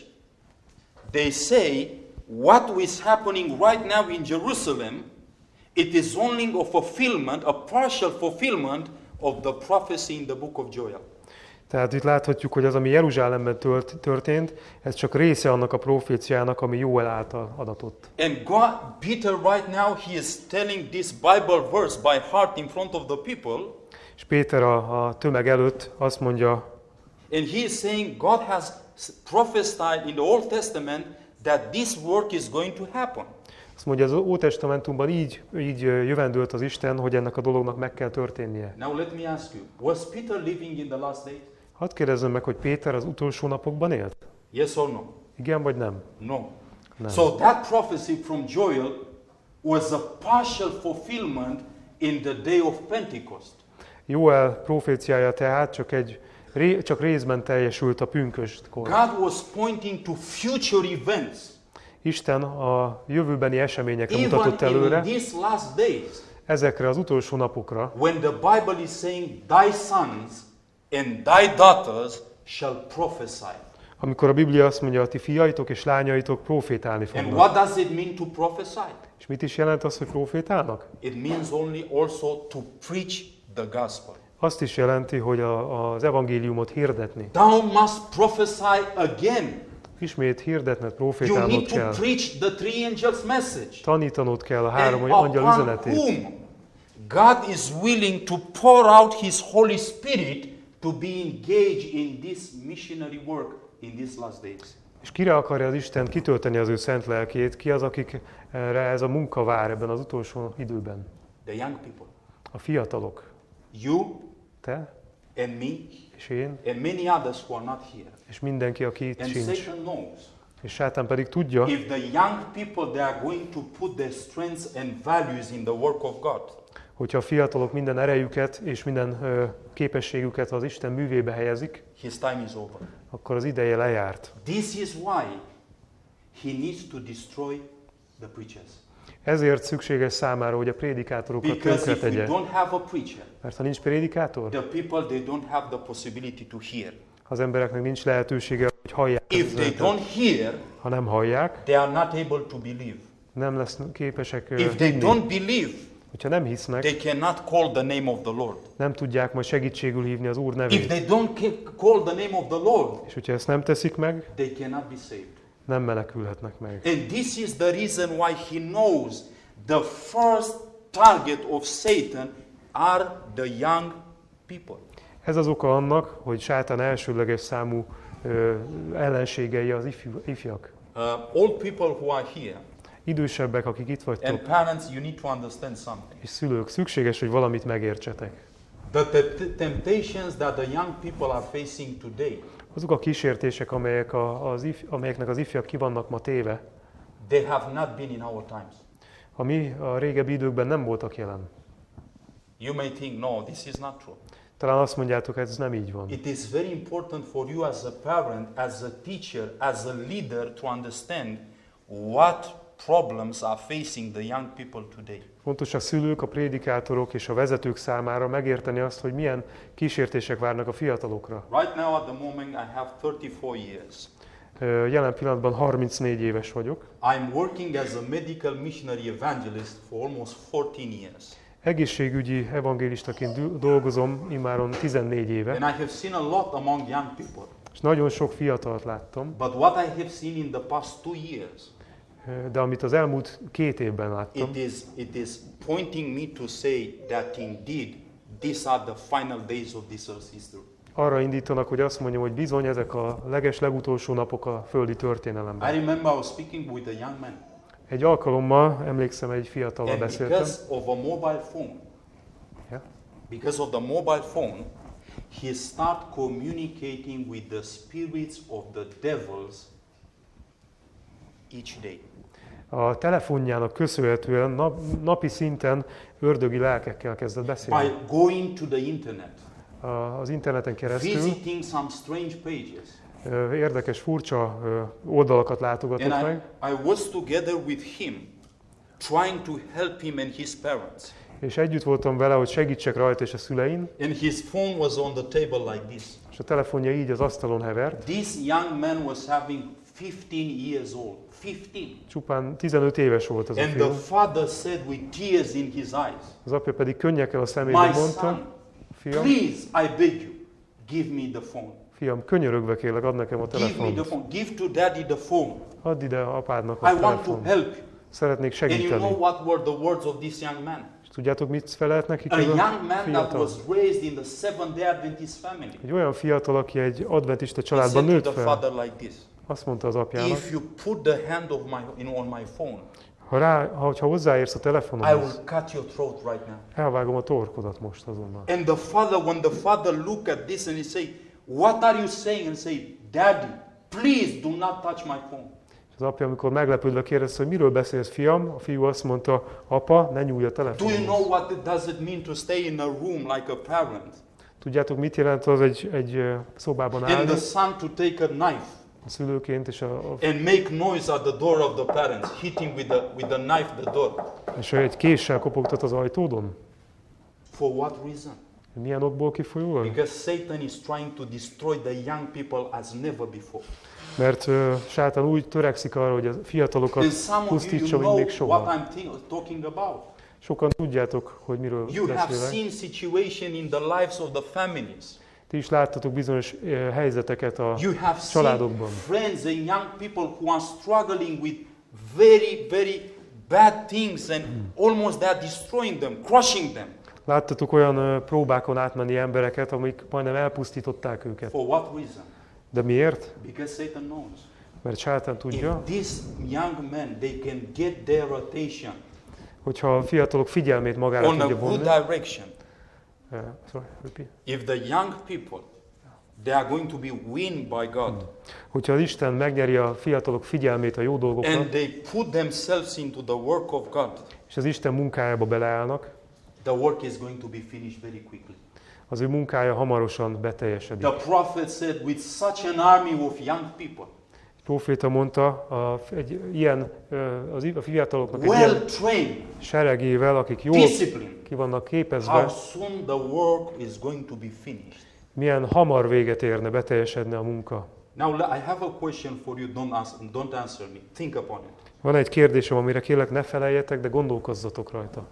they say, what is happening right now in Jerusalem, it is only a fulfillment, a partial fulfillment of the prophecy in the book of Joel. Tehát itt láthatjuk, hogy az, ami Jeruzsálemben tört, történt, ez csak része annak a proféciának, ami Jóel által adatott. And God, Peter right now, he is telling this Bible verse by heart in front of the people, És Péter a, a tömeg előtt azt mondja, and he is saying God has prophesied in the Old Testament that this work is going to happen. azt mondja, az Ótestamentumban így, így jövendőlt az Isten, hogy ennek a dolognak meg kell történnie. Now let me ask you, was Peter living in the last days? Hadd kérdezzem meg, hogy Péter az utolsó napokban élt? Yes or no? Igen vagy nem? No. Nem. So that prophecy from Joel was a partial fulfillment in the day of Pentecost. Jóel proféciája tehát csak, egy, ré, csak részben teljesült a pünköstkor. God was pointing to future events. Isten a jövőbeni eseményekre mutatott Even előre, in these last days, ezekre az utolsó napokra, when the Bible is saying, thy sons and thy daughters shall prophesy. amikor a Biblia azt mondja, a ti fiaitok és lányaitok profétálni And fognak. what does it mean to prophesy? És mit is jelent az, hogy profétálnak? It means only also to preach the gospel. Azt is jelenti, hogy a, az evangéliumot hirdetni. Thou must prophesy again. Ismét hirdetned, You profétálnod need to kell. preach the three angels' message. Tanítanod kell a három And angyal upon üzenetét. whom God is willing to pour out His Holy Spirit to be engaged in this missionary work in these last days. És kire akarja az Isten kitölteni az ő szent lelkét? Ki az, akikre ez a munka vár ebben az utolsó időben? The young people. A fiatalok. You Te and me és én, and many others who are not here. és mindenki, aki itt And sincs. Satan knows. És Sátán pedig tudja, If the young people, they are going to put their strengths and values in the work of God. hogyha a fiatalok minden erejüket és minden ö, képességüket az Isten művébe helyezik, His time is over. akkor az ideje lejárt. This is why he needs to destroy the preachers. Ezért szükséges számára, hogy a prédikátorokat Because if we tönkretegye. don't have a preacher, Mert ha nincs prédikátor, the people, they don't have the possibility to hear. az embereknek nincs lehetősége, hogy hallják az If they üzenetet. don't hear, Ha nem hallják, they are not able to believe. nem lesznek képesek ö, If they hinni. don't believe, Hogyha nem hisznek, they cannot call the name of the Lord. nem tudják majd segítségül hívni az Úr If nevét. they don't ca- call the name of the Lord, És hogyha ezt nem teszik meg, they cannot be saved. nem menekülhetnek meg. And this is the reason why he knows the first target of Satan are the young people. Ez az oka annak, hogy Sátán elsőleges számú ö, ellenségei az ifjú, ifjak. Uh, old people who are here Idősebbek, akik itt and vagytok, parents, you need to understand something. és szülők, szükséges, hogy valamit megértsetek. The te- temptations that the young people are facing today, Azok a kísértések, amelyek a, az if, amelyeknek az ifjak ki vannak ma téve, they have not been in our times. a mi a régebbi időkben nem voltak jelen. You may think, no, this is not true. Talán azt mondjátok, ez nem így van. It is very important for you as a parent, as a teacher, as a leader to understand what problems are facing the young people today. Fontos a szülők, a prédikátorok és a vezetők számára megérteni azt, hogy milyen kísértések várnak a fiatalokra. Right now at the moment I have thirty-four years. Ö, Jelen pillanatban harmincnégy éves vagyok. I'm working as a medical missionary evangelist for almost fourteen years. Egészségügyi evangélistaként dü- dolgozom immáron tizennégy éve, And I have seen a lot among young people. és nagyon sok fiatalt láttam, But what I have seen in the past two years, ö, de amit az elmúlt két évben láttam, it is, it is pointing me to say that indeed these are the final days of this earth's history. arra indítanak, hogy azt mondjam, hogy bizony ezek a leges legutolsó napok a földi I történelemben. remember I was speaking with a young man. Egy alkalommal, emlékszem, egy fiatallal And beszéltem, because of a mobile phone, yeah, because of the mobile phone, he started communicating with the spirits of the devils each day. a telefonjának köszönhetően nap, napi szinten ördögi lelkekkel kezdett beszélni. By going to the internet, A- Az interneten keresztül visiting some strange pages. ö, érdekes, furcsa ö, oldalakat látogatott And meg, I, I was together with him, trying to help him and his parents. és együtt voltam vele, hogy segítsek rajta és a szülein, And his phone was on the table like this. és a telefonja így az asztalon hevert. This young man was having fifteen years old. fifteen. Csupán tizenöt éves volt az a And the fiú. father said with tears in his eyes, Az apja pedig könnyekkel a szemében my mondta, son, fiam, please, I beg you, give me the phone. fiam, könyörögve kérlek, add nekem a Give me the telefont. phone. Give to daddy the phone. Add ide apádnak I a want to telefont. help you. Szeretnék And you know segíteni. what were the words of this young man? És tudjátok, mit felelt neki A ez a young man that fiatal? was raised in the Seventh-day Adventist family. Egy olyan fiatal, aki egy adventista He családban said to nőtt the fel. father like this: Azt mondta az apjának, if you put the hand of my, you know, on my phone, ha, rá, ha, ha hozzáérsz a I telefonomhoz, will cut your throat right now. elvágom a torkodat most azonnal. And the father, when the father looked at this and he said, what are you saying? And say, Daddy, please do not touch my phone. Az apja, amikor meglepődve kérdezte, hogy miről beszélsz, fiam, a fiú azt mondta, apa, ne nyúlj a Do you telefonhoz. know what it does it mean to stay in a room like a parent? Tudjátok, mit jelent az egy, egy ö, szobában And állni, the son to take a knife a szülőként, és, a, a, and make noise at the door of the parents, hitting with the, with the knife the door. és egy késsel kopogtat az ajtódon? For what reason? Milyen okból kifolyólag? Because Satan is trying to destroy the young people as never before. Mert uh, sátán úgy törekszik arra, hogy a fiatalokat And some of you, you pusztítsa, mint know még what soha. I'm think, talking about. Sokan tudjátok, hogy miről You have beszélek. seen situation in the lives of the families. Ti is láttatok bizonyos uh, helyzeteket a You have seen családokban. friends and young people who are struggling with very, very bad things and almost they are destroying them, crushing them. Láttatok olyan uh, próbákon átmenni embereket, amik majdnem elpusztították őket. For what reason? De miért? Because Satan knows. Mert sátán tudja, If these young men, they can get their attention hogyha a fiatalok figyelmét magára on a tudja good vonni. direction. Uh, sorry, repeat. If the young people, they are going to be win by God, Hogyha az Isten megnyeri a fiatalok figyelmét a jó dolgokra, and they put themselves into the work of God, és az Isten munkájába beleállnak, the work is going to be finished very quickly. az ő munkája hamarosan beteljesedik. The prophet said, with such an army of young people, A proféta mondta, a, egy ilyen, ö, az, a fiataloknak egy well ilyen trained, seregével, akik jól disciplined, ki vannak how képezve, soon the work is going to be finished. milyen hamar véget érne, beteljesedne a munka. Now, I have a question for you. Don't answer, don't answer me. Think upon it. Van egy kérdésem, amire kérlek ne feleljetek, de gondolkozzatok rajta.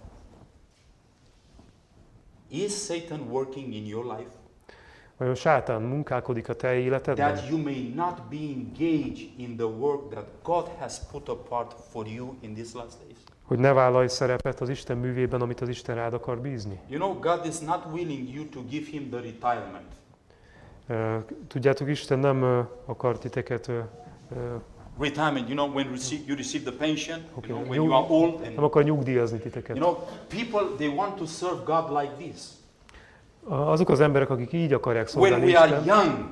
Is Satan working in your life Vajon sátán munkálkodik a te életedben? that you may not be engaged in the work that God has put apart for you in these last days? Hogy ne vállalj szerepet az Isten művében, amit az Isten rád akar bízni. You know, God is not willing you to give him the retirement. Ö, Tudjátok, Isten nem ö, akar titeket, ö, ö, Retirement, you know, when receive, you receive the pension, Okay. you know, when you are old, nem and akar nyugdíjazni titeket. you know, people they want to serve God like this. Azok az emberek, akik így akarják When szolgálni we are Istent, young,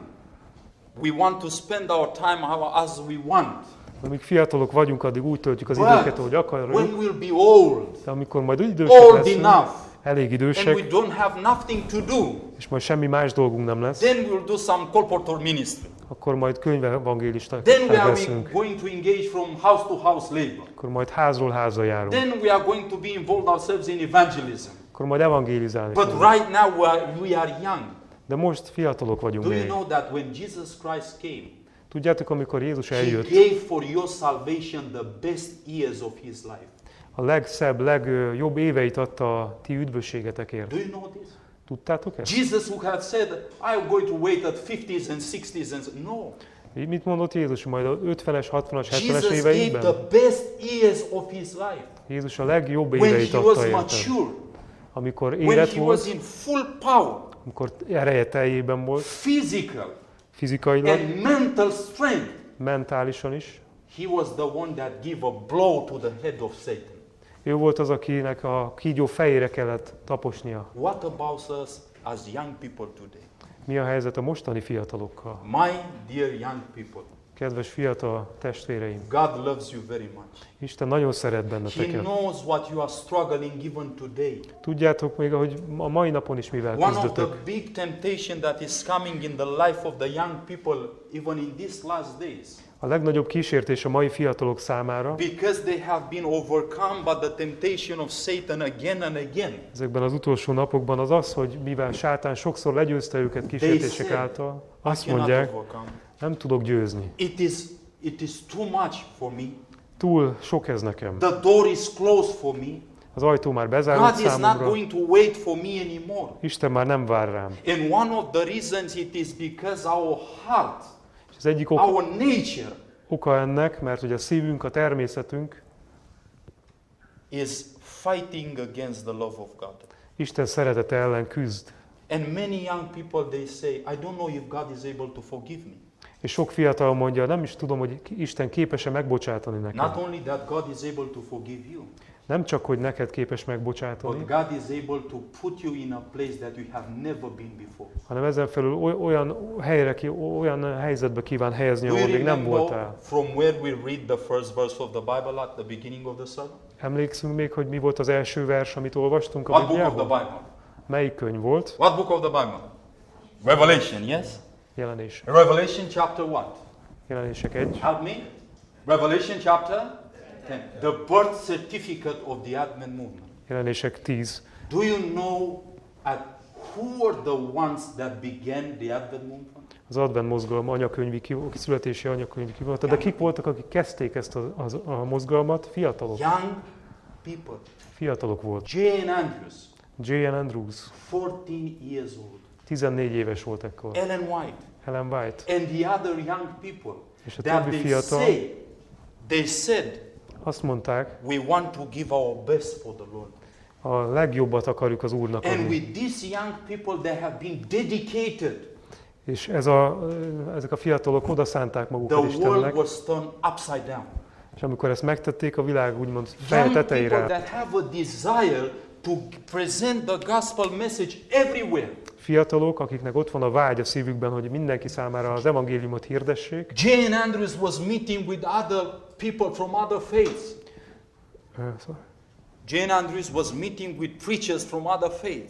we want to spend our time how- as we want. amíg fiatalok vagyunk, addig úgy töltjük az But időket, ahogy akarjuk, when we'll be old, de amikor majd idősek old leszünk, enough, elég and we idősek, don't have nothing to do, és majd semmi más dolgunk nem lesz, then we'll do some colportor ministry. akkor majd könyvevangélisták Then we are leszünk, going to engage from house to house labor. akkor majd házról házra járunk, Then we are going to be involved ourselves in evangelism. akkor majd evangélizálni But fogunk. right now we are, we are young. De most fiatalok vagyunk Do you még. know that when Jesus Christ came, Tudjátok, amikor Jézus he eljött, gave for your salvation the best years of his life. a legszebb, legjobb éveit adta a ti üdvösségetekért. Do you know this? Tudtátok ezt? Jesus who had said, I'm going to wait at fifties and sixties and no. Mit mondott Jézus majd a ötvenes, hatvanas, hetvenes Jesus gave éveiben? the best years of his life. Jézus a legjobb When éveit he was adta érted. mature, Amikor when érett he was volt, in full power, amikor ereje teljében volt, physical fizikailag, and mental strength, mentálisan is. he was the one that gave a blow to the head of Satan. Ő volt az, akinek a kígyó fejére kellett taposnia. What about us as young people today? Mi a helyzet a mostani fiatalokkal? My dear young people, Kedves fiatal testvéreim, God loves you very much. Isten nagyon szeret He benneteket. knows what you are struggling even today. Tudjátok még, hogy a mai napon is mivel One of the küzdötök. big temptation that is coming in the life of the young people, even in these last days, A legnagyobb kísértés a mai fiatalok számára, because they have been overcome by the temptation of Satan again and again. ezekben az utolsó napokban az az, hogy mivel sátán sokszor legyőzte őket kísértések say, által, I azt cannot mondják, overcome. nem tudok győzni. It is, it is too much for me. Túl sok ez nekem. The door is closed for me. Az ajtó már bezárult God is not számomra, going to wait for me anymore. Isten már nem vár rám. And one of the reasons it is because our heart, És az egyik oka, our nature oka ennek, mert hogy a szívünk, a természetünk is fighting against the love of God. Isten szeretete ellen küzd. And many young people, they say, I don't know if God is able to forgive me. És sok fiatal mondja, nem is tudom, hogy Isten képes-e megbocsátani nekem. Not only that, God is able to forgive you. Nem csak, hogy neked képes megbocsátani, but God is able to put you in a place that you have never been before. hanem ezen felül oly- olyan helyre, ki- olyan helyzetbe kíván helyezni, Do you ahol még nem remember voltál. from where we read the first verse of the Bible at the beginning of the sermon? Emlékszünk még, hogy mi volt az első vers, amit olvastunk a What book of the Bibliából? Bible? Melyik könyv volt? What book of the Bible? Revelation, yes? Jelenés. Revelation chapter what? Jelenések egy. Help me. Revelation chapter ten. The birth certificate of the Advent movement. Jelenések tíz. Do you know at who are the ones that began the Advent movement? Az advent mozgalom anyakönyvi kiv- születési anyakönyvi kivonata. De kik voltak, akik kezdték ezt a, az, a mozgalmat? Fiatalok. Young people. Fiatalok volt. J N Andrews, J N Andrews, fourteen years old. tizennégy éves volt ekkor. Ellen White Ellen White. and the other young people És a that többi they fiatal say, they said, azt mondták, we want to give our best for the Lord. a legjobbat akarjuk az Úrnak And adni. with these young people, they have been dedicated. És ez a, ezek a fiatalok odaszánták magukat The world Istennek, was turned upside down. és amikor ezt megtették, a világ úgymond feje Young people tetejére. that have a desire to present the gospel message everywhere. Fiatalok, akiknek ott van a vágy a szívükben, hogy mindenki számára az evangéliumot hirdessék. J N Andrews was meeting with other people from other faiths. Ö, szóval, J N Andrews was meeting with preachers from other faiths.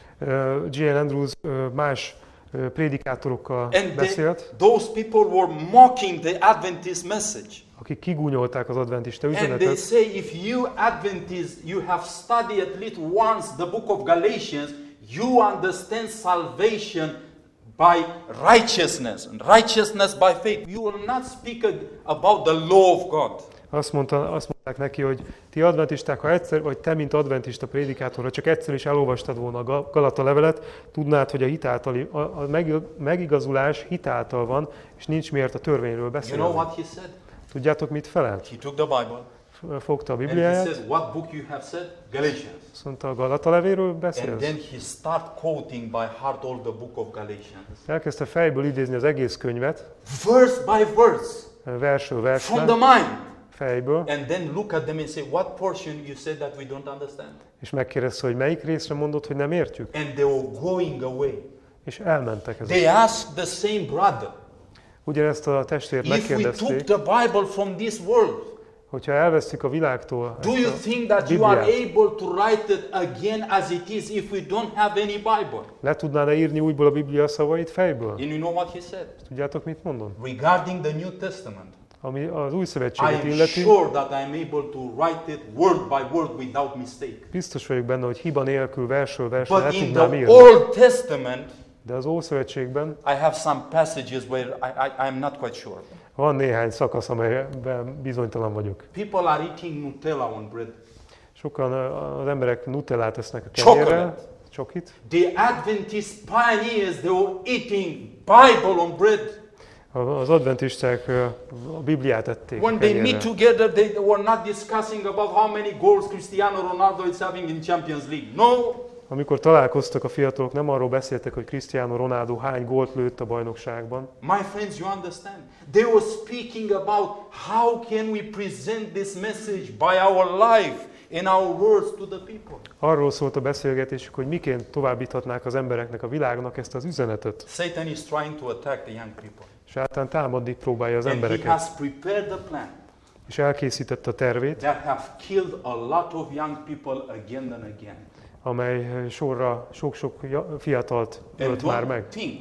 ö, J N Andrews ö, más ö, prédikátorokkal And they, beszélt, those people were mocking the Adventist message. akik kigúnyolták az adventista And they üzenetet, say, if you Adventists, you have studied at least once the book of Galatians, you understand salvation by righteousness, and righteousness by faith. You will not speak ag- about the law of God. azt, mondta, azt mondták neki, hogy ti adventisták, ha egyszer, vagy te, mint adventista prédikátor, ha csak egyszer is elolvastad volna a Ga- Galata levelet, tudnád, hogy a, hitáltali, a, a meg- megigazulás hitáltal van, és nincs miért a törvényről You beszélni. know what he said? Tudjátok, mit felelt? He took the Bible Fogta a and he Bibliáját, said, what book you have said? Galatians. azt mondta, a Galata levéről And beszélsz? then he start quoting by heart all the book of Galatians. Elkezdte fejből idézni az egész könyvet, Verse by verse, versről from versre, the mind. fejből, And then look at them and say, what portion you said that we don't understand? és megkérdezte, hogy melyik részre mondott, hogy nem értjük, And they were going away. és elmentek ezek. They asked the same brother, Ugyanezt a testvért if we took megkérdezték, the Bible from this world, hogyha elvesztük a világtól do ezt you a think that you are Bibliát, able to write it again as it is if we don't have any Bible? le tudnád-e írni újból a Biblia szavait fejből? And you know what he said? Tudjátok, mit mondom? Regarding the New Testament, Ami az új I szövetséget am illeti, sure that I am able to write it word by word without mistake. biztos vagyok benne, hogy hiba nélkül, versről versre le But in tudnám the írni. Old Testament, De az Ószövetségben I have some passages where I, I, I'm not quite sure. van néhány szakasz, amelyben bizonytalan vagyok. People are eating Nutella on bread. Sokan ö, az emberek nutellát esznek a kenyérrel, Chocolate. csokit. The Adventist pioneers, they were eating Bible on bread. Az adventisták ö, a Bibliát ették a When they meet kenyérrel. together, they were not discussing about how many goals Cristiano Ronaldo is having in Champions League. No, Amikor találkoztak a fiatalok, nem arról beszéltek, hogy Cristiano Ronaldo hány gólt lőtt a bajnokságban, my friends, you understand? They were speaking about how can we present this message by our life and our words to the people. arról szólt a beszélgetésük, hogy miként továbbíthatnák az embereknek, a világnak ezt az üzenetet. Satan is trying to attack the young people. Sátán támadni próbálja az And he embereket, has prepared the plan és elkészítette a tervét, that have killed a lot of young people again and again. amely sorra sok-sok ja- fiatalt And ölt már don't meg. think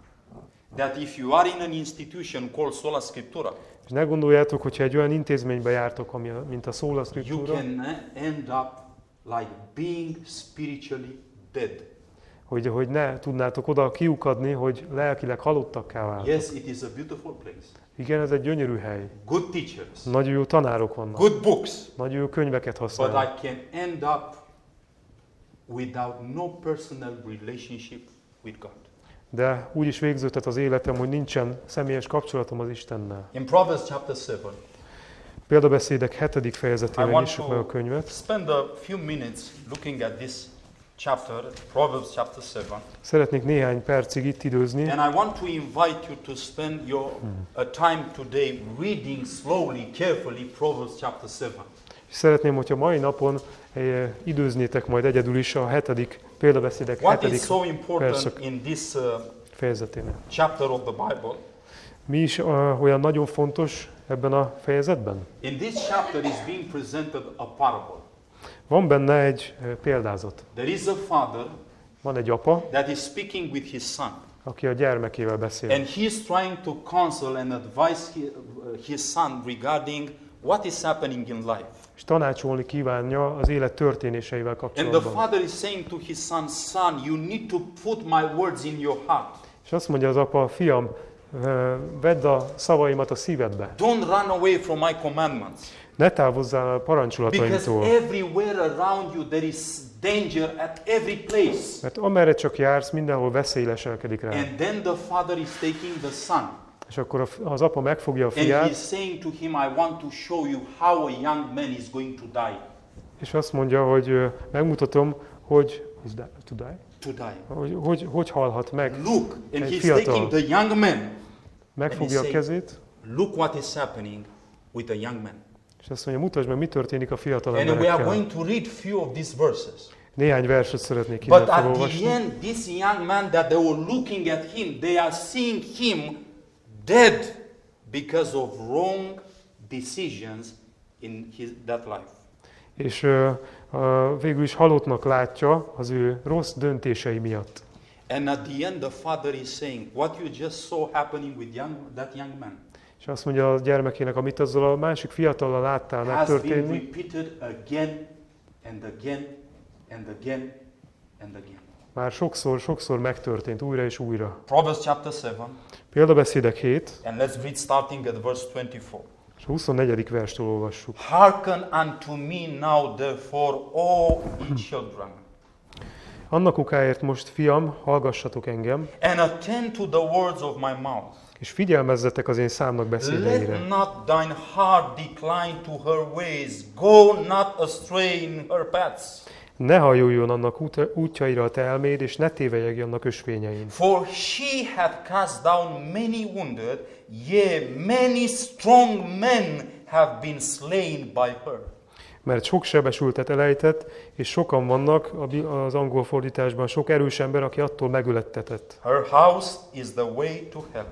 that if you are in an institution called Sola Scriptura, És ne gondoljátok, hogyha egy olyan intézménybe jártok, ami a, mint a Sola you Scriptura, can end up like being spiritually dead. hogy, hogy ne tudnátok oda kiukadni, hogy lelkileg halottakká váltok. Yes, it is a beautiful place. Igen, ez egy gyönyörű hely. Good teachers, Nagyon jó tanárok vannak. good books, Nagyon jó könyveket but használnak. I can end up without no personal relationship with God. De úgy is végződhet az életem, hogy nincsen személyes kapcsolatom az Istennel. In Proverbs chapter seven, Példabeszédek hetedik I fejezetében want nyissuk meg a to könyvet. spend a few minutes looking at this chapter, Proverbs chapter seven. Szeretnék néhány percig itt időzni, And I want to invite you to spend your uh, time today reading slowly, carefully Proverbs chapter seven. Szeretném, hogyha mai napon eh, időznétek majd egyedül is a hetedik példabeszédek What is hetedik so important verszak in this uh, fejezeténél. chapter of the Bible? Mi is uh, olyan nagyon fontos ebben a fejezetben? In this chapter is being presented a parable. Van benne egy eh, példázat. There is a father Van egy apa, that is speaking with his son. aki a gyermekével beszél. And he is trying to counsel and advise his, his son regarding what is happening in life. És tanácsolni kívánja az élet történéseivel And the kapcsolatban. father is saying to his son, son, you need to put my words in your heart. És azt mondja az apa, fiam, eh, vedd a szavaimat a szívedbe. Don't run away from my commandments. Ne távozzál a Because parancsolataimtól. everywhere around you there is danger at every place. Mert amerre csak jársz, mindenhol veszély leselkedik rá. And then the father is taking the son. És akkor az apa megfogja a And fiát, he's saying to him, I want to show you how a young man is going to die. és azt mondja, hogy ö, megmutatom, hogy is die, to die? To die. Hogy, hogy, hogy halhat meg. Look, and Egy he's fiatal. taking the young man. Megfogja a saying- kezét, Look what is happening with a young man. és azt mondja, mutasd meg, mi történik a fiatal And we are emberekkel. going to read few of these verses. Néhány verset szeretnék But innen at the felolvasni. end, this young man that they were looking at him, they are seeing him dead because of wrong decisions in his, that life. És ö, ö, végül is halottnak látja az ő rossz döntései miatt. And at the end, the father is saying, what you just saw happening with young, that young man És azt mondja a gyermekének, amit azzal a másik fiatallal láttál has been megtörténni, repeated again and again and again and again. már sokszor, sokszor megtörtént, újra és újra. Proverbs chapter seven, Példabeszédek hét, and let's read starting at verse twenty-four. és a huszonnegyedik verstől olvassuk. Hearken unto me now, therefore, all ye children, Annak okáért most, fiam, hallgassatok engem, and attend to the words of my mouth. és figyelmezzetek az én számnak beszédeire. Let not thine heart decline to her ways, go not astray in her paths. Ne hajoljon annak út- útjaira a te elméd, és ne tévejegj annak ösvényein. For she hath cast down many wounded, yea, many strong men have been slain by her. Mert sok sebesültet elejtett, és sokan vannak, a bi- az angol fordításban, sok erős ember, aki attól megülettetett. Her house is the way to hell,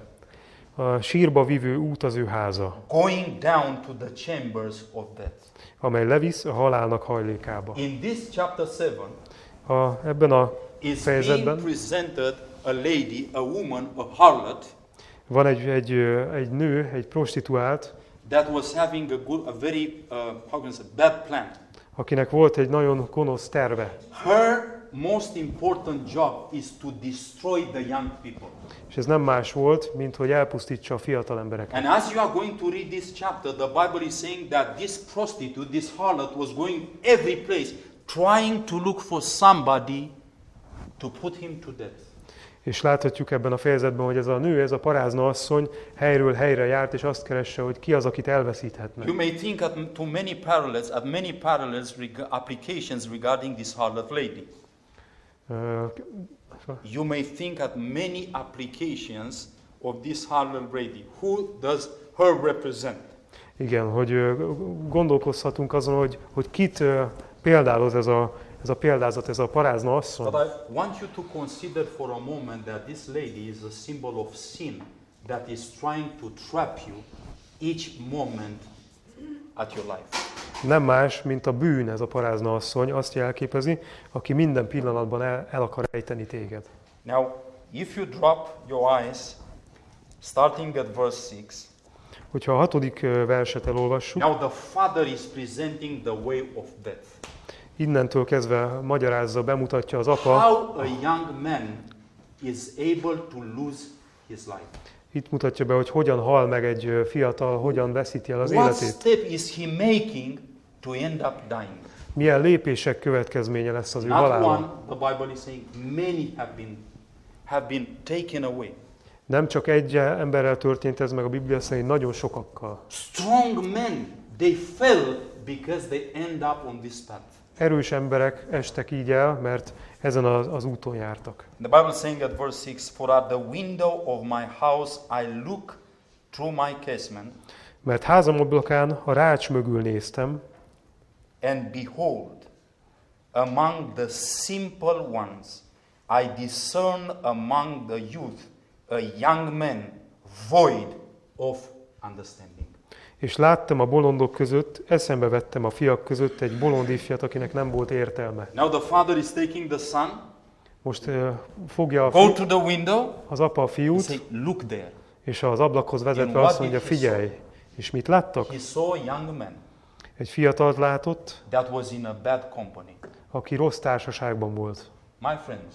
A sírba vívő út az ő háza, going down to the chambers of death. amely levisz a halálnak hajlékába. In this chapter seven A, ebben a is being fejezetben presented a lady, a woman, a harlot, van egy, egy, ö, egy nő, egy prostituált, that was having a good, a very, uh, how can I say, bad plan. akinek volt egy nagyon gonosz terve. Her most important job is to destroy the young people. És ez nem más volt, mint hogy elpusztítsa a fiatal embereket. And as you are going to read this chapter, the Bible is saying that this prostitute, this harlot, was going every place, trying to look for somebody to put him to death. És láthatjuk ebben a fejezetben, hogy ez a nő, ez a parázna asszony helyről helyre járt, és azt keresse, hogy ki az, akit elveszíthetne. You may think at to many parallels, at many parallels reg- applications regarding this harlot lady. Ö, You may think at many applications of this harlot lady. Who does her represent? Igen, hogy ö, gondolkozhatunk azon, hogy, hogy kit ö, példáloz ez a, ez a példázat, ez a parázna asszony. But I want you to consider for a moment that this lady is a symbol of sin that is trying to trap you each moment at your life. Nem más, mint a bűn ez a parázna asszony, azt jelképezi, aki minden pillanatban el, el akar ejteni téged. Now, if you drop your eyes, starting at verse six, Hogyha a hatodik ö, verset elolvassuk, now the father is presenting the way of death. innentől kezdve magyarázza, bemutatja az apa, How a young man is able to lose his life. itt mutatja be, hogy hogyan hal meg egy ö, fiatal, hogyan veszíti el az What életét. step is he making to end up dying? Milyen lépések következménye lesz az ő Not one, halála. the Bible is saying, many have been, have been taken away. Nem csak egy emberrel történt ez meg, a Biblia szerint nagyon sokakkal. Strong men, they fell because they end up on this path. Erős emberek estek így el, mert ezen az, az úton jártak. The Bible is saying at verse six, for at the window of my house I look through my casement, Mert házam ablakán a rács mögül néztem, And behold, among the simple ones, I discern among the youth a young man void of understanding. És láttam a bolondok között, eszembe vettem a fiak között egy bolond ifjat, akinek nem volt értelme. Now the father is taking the son, Most uh, fogja a go fi- to the window, az apa a and fiút, say, look there. és az ablakhoz And vezetve what azt mondja, did he figyelj, és mit láttak? He saw a young man Egy fiatalt látott, that was in a bad company. aki rossz társaságban volt. My friends,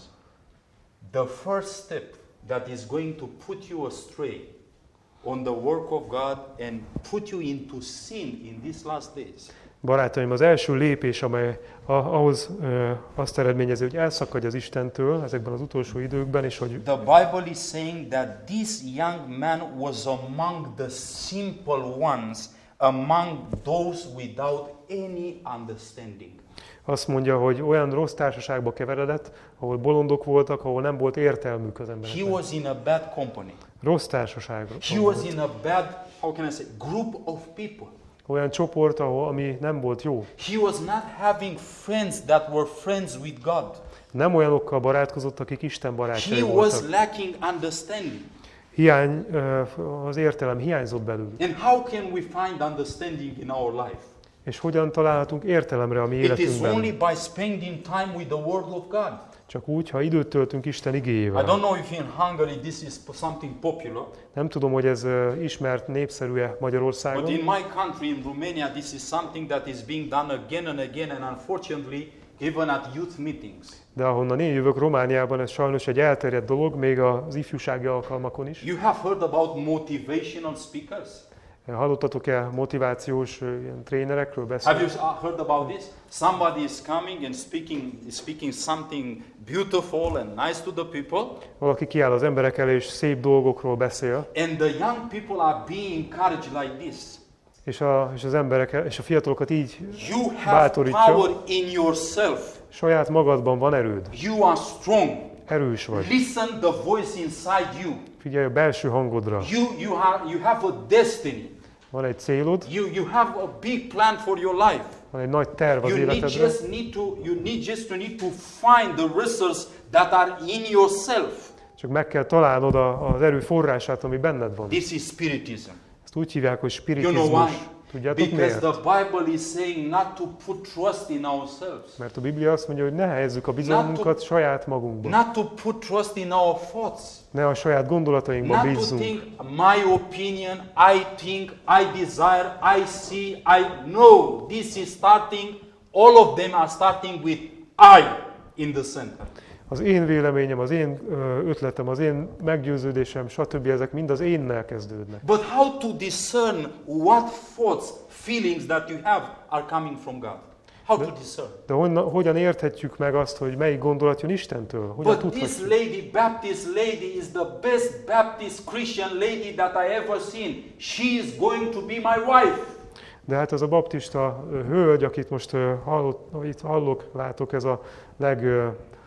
the first step that is going to put you astray on the work of God and put you into sin in these last days Barátaim, az első lépés, amely a- ahhoz ö, azt eredményezi, hogy elszakadj az Istentől ezekben az utolsó időkben, és hogy the Bible is saying that this young man was among the simple ones, among those without any understanding. azt mondja, hogy olyan rossz társaságba keveredett, ahol bolondok voltak, ahol nem volt értelmük az He embereknek. was in a bad company. Rossz társaságban He was volt. in a bad, how can I say, group of people. Olyan csoport, ahol, ami nem volt jó. He was not having friends that were friends with God. Nem olyanokkal barátkozott, akik Isten barátjai He was voltak. lacking understanding. Hiány, ö, az értelem hiányzott belőle. And how can we find understanding in our life? És hogyan találhatunk értelemre a mi It is életünkben? only by spending time with the Word of God. Csak úgy, ha időt töltünk Isten I igéjével. don't know if in Hungary this is something popular, Nem tudom, hogy ez ö, ismert, népszerű-e but Magyarországon, in my country, in Romania, this is something that is being done again and again, and unfortunately, even at youth meetings. de ahonnan én jövök, Romániában, ez sajnos egy elterjedt dolog, még az ifjúsági alkalmakon is. You have heard about motivational speakers? Hallottatok-e motivációs ö, ilyen trénerekről Have beszélni? you uh, heard about this? Somebody is coming and speaking, speaking something beautiful and nice to the people, Valaki kiáll az emberek elé, és szép dolgokról beszél, and the young people are being encouraged like this. és, a, és az emberek, és a fiatalokat így You have bátorítja. power in yourself. Saját magadban van erőd, You are strong. erős vagy. Listen the voice inside you. Figyelj a belső hangodra. You, you, have, you have a destiny. Van egy célod, You, you have a big plan for your life. van egy nagy terv az You need életedre, just need to you need just to need to find the resources that are in yourself. csak meg kell találnod a, az erő forrását, ami benned van. This is spiritism. Ezt úgy hívják, hogy You know why? spiritizmus. Tudjátok Because miért? the Bible is saying not to put trust in ourselves. Mert a Biblia azt mondja, hogy ne helyezzük a bizalmunkat saját magunkba. Not to put trust in our thoughts. Ne a saját gondolatainkba Not to bízzunk. think my opinion, I think, I desire, I see, I know. This is starting, all of them are starting with I in the center. Az én véleményem, az én ö, ötletem, az én meggyőződésem, stb. Ezek mind az énnel kezdődnek. But how to discern what thoughts, feelings that you have are coming from God? How to discern? De honna, hogyan érthetjük meg azt, hogy melyik gondolat jön Istentől? Hogyan But this tudhatjuk? lady, Baptist lady, is the best Baptist Christian lady that I ever seen. She is going to be my wife. De hát ez a baptista ö, hölgy, akit most ö, hallott, itt hallok, látok, ez a leg, ö,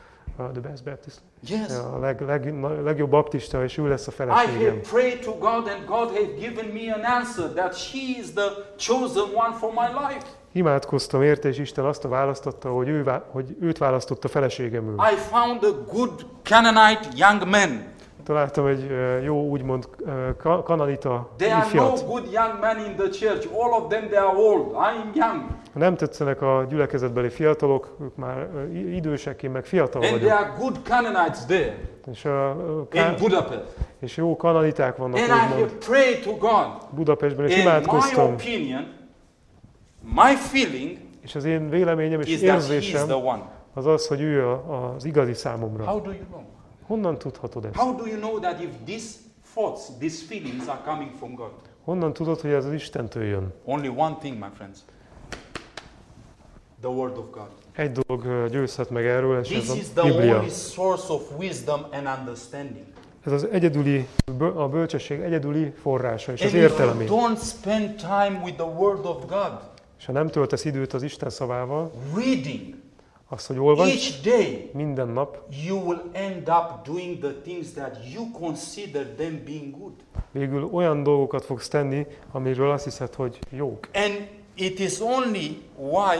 a the best Baptist, Yes. a leg, leg, na- legjobb baptista, és ő lesz a I feleségem. have prayed to God and God has given me an answer that she is the chosen one for my life. Imádkoztam érte, és Isten azt a választotta, hogy, ő, vá- hogy őt választotta feleségemül. I found a good Canaanite young man. Találtam egy ö, jó, úgymond ö, ka- kananita There are no ifjat. good young men in the church. All of them, they are old. I am young. Ha nem tetszenek a gyülekezetbeli fiatalok, ők már ö, i- idősek, én meg fiatal And there vagyok. are good Canaanites there És, a, ö, in ká- Budapest. és jó kananiták vannak, And I have úgymond prayed to God. Budapestben, és In my imádkoztam. opinion, my feeling És az én véleményem és is that he is érzésem the one. az az, hogy ő a, az igazi számomra. How do you know? Honnan tudhatod ezt? How do you know that if these thoughts, these feelings are coming from God? Honnan tudod, hogy ez az Istentől jön? Only one thing, my friends. The Word of God. Egy dolog ö, győzhet meg erről, és ez This is a the Biblia. only source of wisdom and understanding. Ez az egyedüli, bö- a bölcsesség egyedüli forrása, és And az if you értelemé. don't spend time with the Word of God, És ha nem töltesz időt az Isten szavával, reading azt, hogy olvasd each day, minden nap, you will end up doing the things that you consider them being good. végül olyan dolgokat fogsz tenni, amiről azt hiszed, hogy jók. And it is only why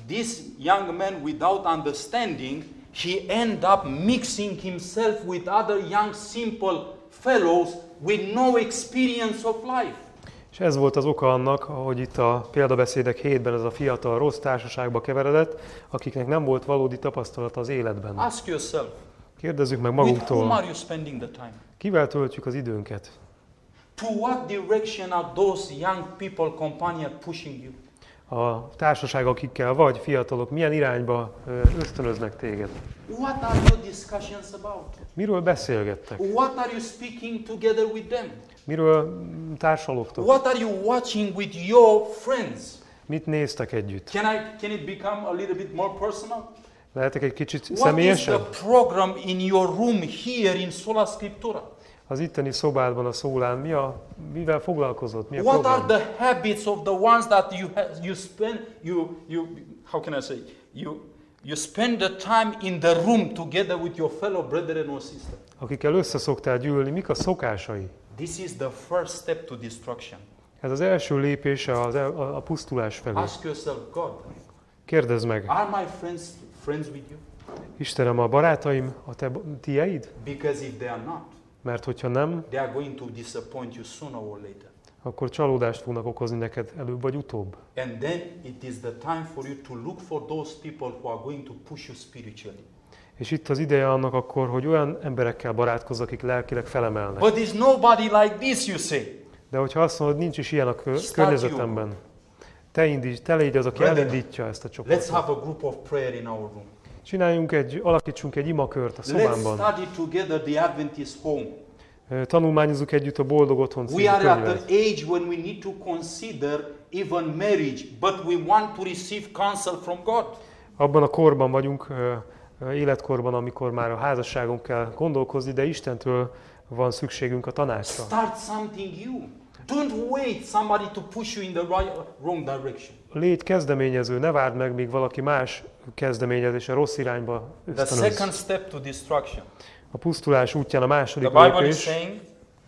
this young man, without understanding, he end up mixing himself with other young simple fellows with no experience of life. És ez volt az oka annak, hogy itt a példabeszédek hétben ez a fiatal rossz társaságba keveredett, akiknek nem volt valódi tapasztalata az életben. Ask yourself, Kérdezzük meg with whom magunktól, are you spending the time? kivel töltjük az időnket? To what direction are those young people, companions pushing you? A társaság, akikkel vagy, fiatalok, milyen irányba ö, ösztönöznek téged? What are your discussions about? Miről beszélgettek? What are you speaking together with them? Miről mm, társalogtok? What are you watching with your friends? Mit néztek együtt? Can I can it become a little bit more personal? Lehetek egy kicsit What is the személyesebb? program in your room here in Sola Scriptura? Az itteni szobádban a szólán mi a, mivel foglalkozott? Mi a What are program? the habits of the ones that you ha- you spend you you how can I say you you spend the time in the room together with your fellow brethren or sister? Akikkel össze szoktál gyűlni, mik a szokásai? This is the first step to destruction. Ez az első lépése az el, a, a pusztulás felé. Ask yourself, God, Kérdezd meg, are my friends friends with you? Istenem, a barátaim a te tieid? Because if they are not, Mert hogyha nem, they are going to disappoint you sooner or later. akkor csalódást fognak okozni neked előbb vagy utóbb. And then it is the time for you to look for those people who are going to push you spiritually. És itt az ideje annak akkor, hogy olyan emberekkel barátkozz, akik lelkileg felemelnek. But there's nobody like this, you say. De hogyha azt mondod, nincs is ilyen a kö- Start környezetemben, te indíts, te légy az, aki Brother, elindítja ezt a Let's csoportot. have a group of prayer in our room. Csináljunk egy, alakítsunk egy imakört a Let's szobámban. study together the Adventist home. Ö, Tanulmányozzuk együtt a Boldog Otthon című We are at könyvet. the age when we need to consider even marriage, but we want to receive counsel from God. Abban a korban vagyunk, ö, ö, életkorban, amikor már a házasságon kell gondolkozni, de Istentől van szükségünk a tanácsra. Start something new. Don't wait somebody to push you in the right, wrong direction. Légy kezdeményező, ne várd meg, míg valaki más kezdeményezése rossz irányba The ösztönöz. second step to destruction. A pusztulás útján a második The Bible is lépés, saying,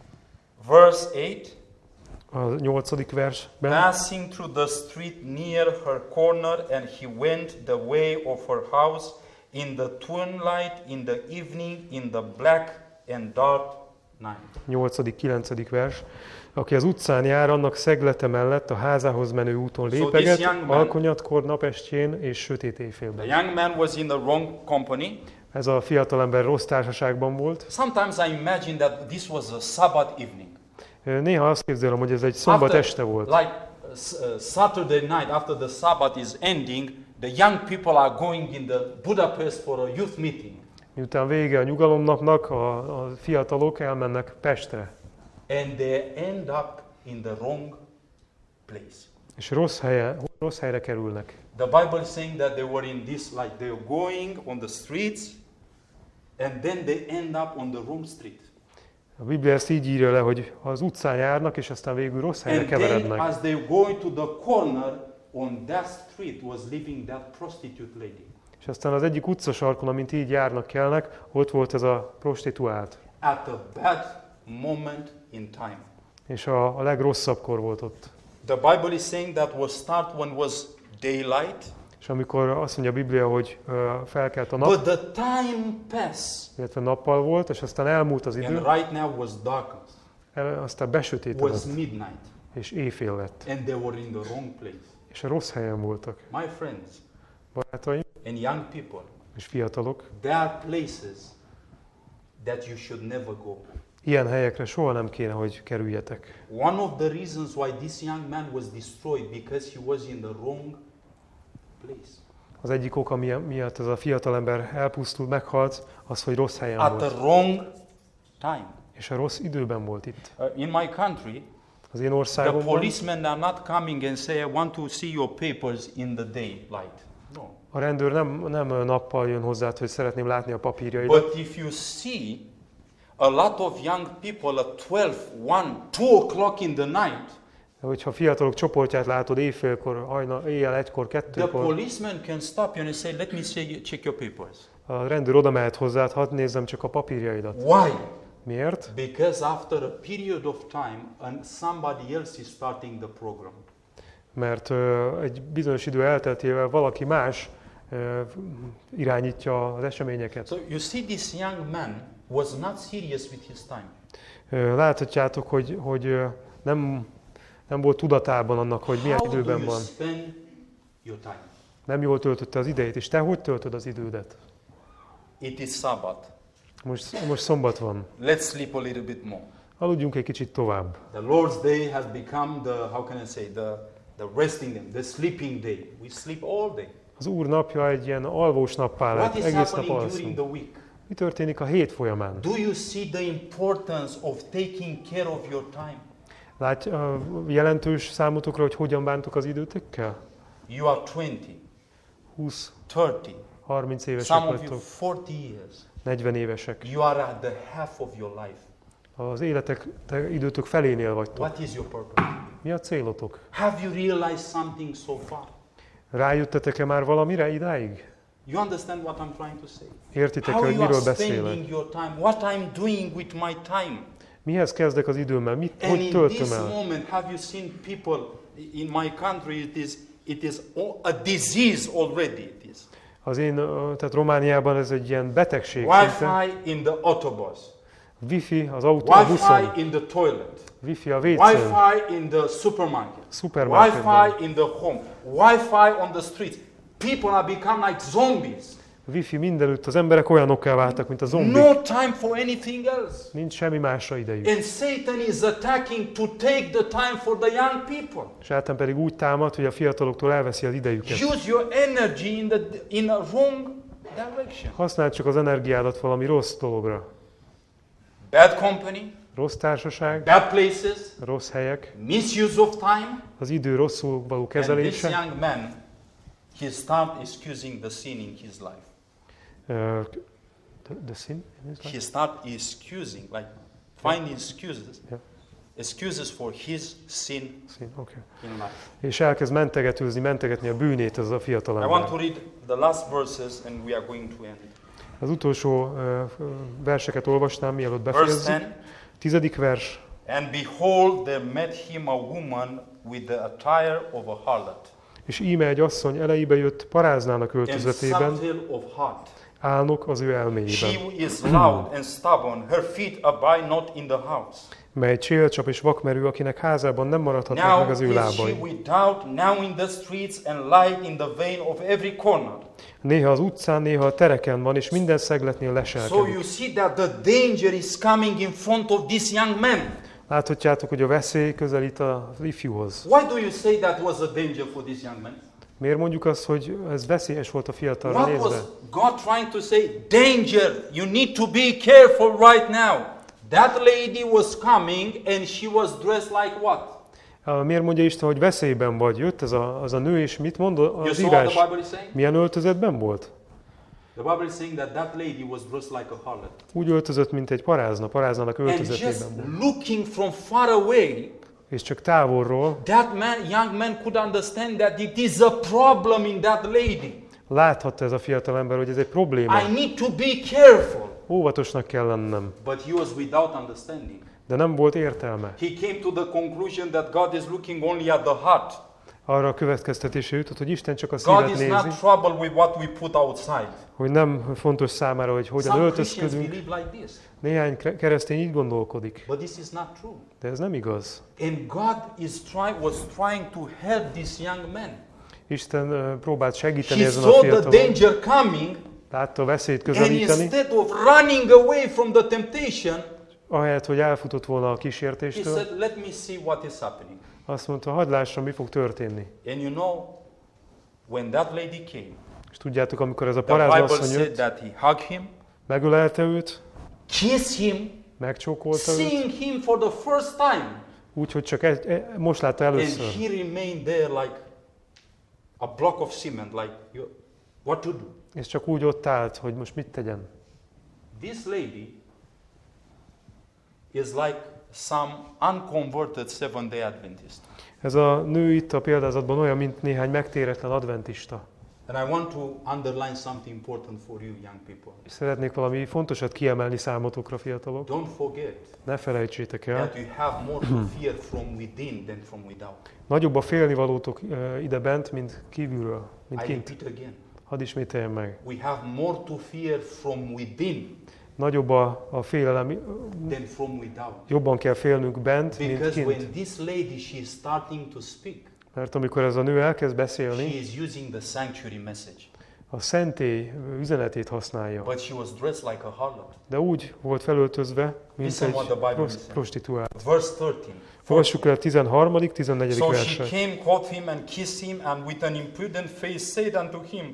verse eight, a nyolcadik versben, passing through the street near her corner, and he went the way of her house in the twilight, in the evening, in the black and dark night. nyolcadik kilencedik vers, aki az utcán jár, annak szeglete mellett a házához menő úton So lépeget, this young man- alkonyatkor, napestjén és sötét The éjfélben. young man was in the wrong company. Ez a fiatalember rossz társaságban volt. Sometimes I imagine that this was a Sabbath evening. Néha azt képzelem, hogy ez egy szombat este volt. Like uh, s- uh, Saturday night after the Sabbath is ending, the young people are going in the Budapest for a youth meeting. Miután vége a nyugalomnapnak, a, a fiatalok elmennek Pestre, And they end up in the wrong place. és rossz, helye, rossz helyre kerülnek. The Bible is saying that they were in this, like they were going on the streets, and then they end up on the wrong street. A Biblia ezt így írja le, hogy az utcán járnak, és aztán végül rossz helyre And then keverednek. as they were going to the corner, on that street was living that prostitute lady. És aztán az egyik utcasarkon, amint így járnak, kelnek, ott volt ez a prostituált. At a bad moment in time. És a, a legrosszabbkor volt ott. The Bible is saying that was start when was daylight, És amikor azt mondja a Biblia, hogy ö, felkelt a nap, but the time passed, illetve nappal volt, és aztán elmúlt az and idő, right now was darkness, el, aztán was besötétedett, midnight, és éjfél lett. and they were in the wrong place. És a rossz helyen voltak. My friends Barátaim and young people, és fiatalok, there are places that you should never go. ilyen helyekre soha nem kéne, hogy kerüljetek. One of the reasons why this young man was destroyed because he was in the wrong place. Az egyik oka mi- miatt ez a fiatalember elpusztult, meghalt, az, hogy rossz helyen At the volt. wrong time. És a rossz időben volt itt. Uh, in my country, Az én the országomban policemen are not coming and say, I want to see your papers in the daylight. No. a rendőr nem, nem nappal jön hozzád, hogy szeretném látni a papírjaidat. But if you see a lot of young people at twelve, one, two o'clock in the night, De hogyha fiatalok csoportját látod éjfélkor, hajna, éjjel egykor, the kettőkor, policeman can stop you and say, let me see, check your papers. a rendőr oda mehet hozzád, hadd nézzem csak a papírjaidat. Why? Miért? Because after a period of time, and somebody else is starting the program. mert ö, egy bizonyos idő elteltével valaki más ö, irányítja az eseményeket. So you see, this young man was not serious with his time. Ö, láthatjátok, hogy, hogy ö, nem, nem volt tudatában annak, hogy milyen How do időben you van. spend your time? Nem jól töltötte az idejét, és te hogy töltöd az idődet? It is Sabbath. Most, most szombat van. Let's sleep a little bit more. Aludjunk egy kicsit tovább. The Lord's day has become the, how can I say, the, the resting day, the sleeping day. We sleep all day. Az Úr napja egy ilyen alvós nappá What lett, is egész nap happening during alszunk. the week? Mi történik a hét folyamán? Do you see the importance of taking care of your time? Lát, jelentős számotokra, hogy hogyan bántok az időtökkel? You are twenty, húsz, thirty, harminc évesek some of you vagytok, forty years. negyven évesek. You are at the half of your life. Az életek te, időtök felénél vagytok. What is your purpose? Mi a célotok? Have you realized something so far? Rájöttetek-e már valamire idáig? You understand what I'm trying to say? Értitek-e, How hogy you are miről beszélek? spending your time? What I'm doing with my time? Mihez kezdek az időmmel? Mit, And hogy in töltöm this el? moment, have you seen people in my country? It is it is a disease already. It is Az én, ö, tehát Romániában ez egy ilyen betegség szinte. Wi-Fi in the autobus, Wifi az autó, a buszon, Wi-Fi in the toilet, Wifi a vécén, Wi-Fi in the supermarket, szupermarketben, Wi-Fi in the home, Wi-Fi on the streets. People have become like zombies. Wifi mindenütt, az emberek olyanokká váltak, mint a zombik. No time for anything else. Nincs semmi másra idejük. And Satan is attacking to take the time for the young people. Sátán pedig úgy támad, hogy a fiataloktól elveszi az idejüket. Use your energy in the in a wrong direction. Használd csak az energiádat valami rossz dologra. Bad company, Rossz társaság, bad places, rossz helyek, misuse of time. az idő rosszul való And this kezelése. young man, he started excusing the sin in his life. Uh, the, the sin in his life? He started excusing, like finding excuses, Yeah. excuses for his sin Sin, okay. in life. És elkezd mentegetőzni, mentegetni a bűnét ez a fiatal I want ember. to read the last verses and we are going to end. Az utolsó uh, verseket olvasnám, mielőtt Verse befejezzük. ten. Tizedik vers. And behold, there met him a woman with the attire of a harlot, És íme egy asszony elejébe jött paráznának and öltözetében, subtle of heart. álnok az ő She elméjében, is loud and stubborn, her feet abide not in the house. mely csélcsap és vakmerő, akinek házában nem maradhatnak meg Now az ő is she lábai. without, now in the streets, and light in the vein of every corner. Néha az utcán, néha a tereken van, és minden szegletnél So leselkedik. you see that the danger is coming in front of this young man. Láthatjátok, hogy a veszély közelít az ifjúhoz. Why do you say that was a danger for this young man? Miért mondjuk azt, hogy ez veszélyes volt a fiatalra What was nézve? God trying to say? Danger, you need to be careful right now. That lady was coming and she was dressed like what? Ah, Miért mondja Isten, hogy veszélyben vagy? Jött ez a, az a nő, és mit mond You az saw what írás? the Bible is saying? Milyen öltözetben volt? The Bible is saying that that lady was dressed like a harlot. Úgy öltözött, mint egy parázna, paráznának And just öltözetében volt. looking from far away, És csak távolról that man, young man could understand that it is a problem in that lady. láthatta ez a fiatal ember, hogy ez egy probléma. I need to be careful. Óvatosnak kell lennem. But he was without understanding. De nem volt értelme. He came to the conclusion that God is looking only at the heart. Arra a következtetésre jutott, hogy Isten csak a God szívet is nézi, not troubled with what we put outside. hogy nem fontos számára, hogy hogyan Some Christians öltözködünk. believe like this. Néhány kre- keresztény így gondolkodik, But this is not true. de ez nem igaz. And God is try, was trying to help this young man. Isten ö, próbált segíteni He ezen a saw the fiatalon, danger coming, látta a veszélyt and közelíteni, instead of running away from the temptation, ahelyett, hogy elfutott volna a he kísértéstől, said, let me see what is happening. azt mondta, hadd lássam, mi fog történni. And you know, when that lady came, És tudjátok, amikor ez a the parázna Bible asszony said jött, that he hugged him, megölelte őt, kissed him, megcsókolta őt, seeing him for the first time. úgyhogy csak egy, egy, most látta And először. he remained there like a block of cement, like, you, what to do? És csak úgy ott állt, hogy most mit tegyen. This lady is like some unconverted Seventh-day Adventist. Ez a nő itt a példázatban olyan, mint néhány megtéretlen adventista. And I want to underline something important for you young people. És szeretnék valami fontosat kiemelni számotokra, fiatalok. Don't forget Ne felejtsétek el, that you have more to fear from within than from without. nagyobb a félnivalótok uh, ide bent, mint kívülről, mint I kint. repeat again. Hadd ismételjem meg. We have more to fear from within Nagyobb a, a félelem, than from without. jobban kell félnünk bent, mint Because kint. when this lady she is starting to speak, Mert amikor ez a nő elkezd she beszélni, is using the sanctuary message. a szentély üzenetét használja. But she was dressed like a harlot. De úgy volt felöltözve, mint Listen egy what the Bible prost- is saying. prostituált. Verse thirteen. Olvassuk el a tizenharmadik tizennegyedik So she verset. came, caught him, and kissed him, and with an impudent face said unto him,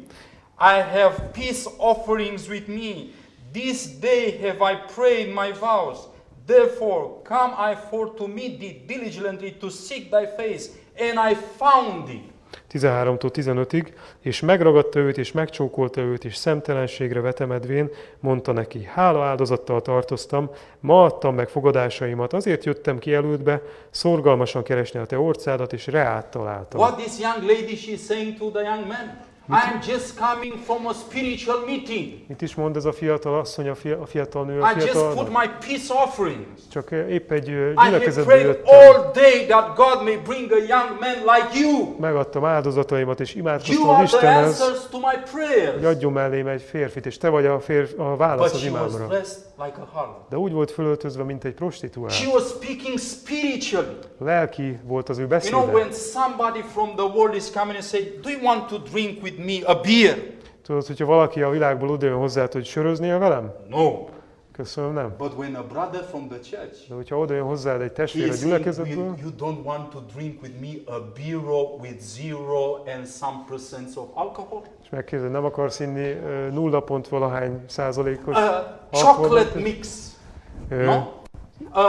I have peace offerings with me. This day have I prayed my vows. Therefore come I forth to meet thee diligently to seek thy face, and I found thee. tizenháromtól tizenötig, és megragadta őt, és megcsókolta őt, és szemtelenségre vetemedvén, mondta neki, hála áldozattal tartoztam, ma adtam meg fogadásaimat, azért jöttem ki elődbe, szorgalmasan keresni a te orcádat, és reát találtam. What this young lady she is saying to the young man? I'm just coming from a spiritual meeting. Mit is mond ez a fiatal asszony, a, fia, a fiatal nő, a I just put fiatal? my peace offerings. Csak épp egy ö, I have gyülekezetbe prayed jöttem. all day that God may bring a young man like you. Megadtam áldozataimat, és You imádkoztam are az the Istenhez, answers to my hogy prayers. adjon mellém egy férfit, és te vagy a, férf, a válasz But az she was imámra. dressed like a harlot. De úgy volt fölöltözve, mint egy prostituált. She was speaking spiritually. Lelki volt az ő You know, beszéde. when somebody from the world is coming and say, do you want to drink with me a beer? Tudod, hogyha valaki a világból odajön hozzád, hogy söröznél velem? No. Köszönöm, nem. But when a brother from the church De hogyha odajön hozzád egy he testvér a is saying, gyülekezetből, you don't want to drink with me a beer with zero and some percents of alcohol? és megkérdezed, nem akarsz inni ö, nulla pont valahány százalékos A alkoholt? chocolate mix, Ö, no? Uh,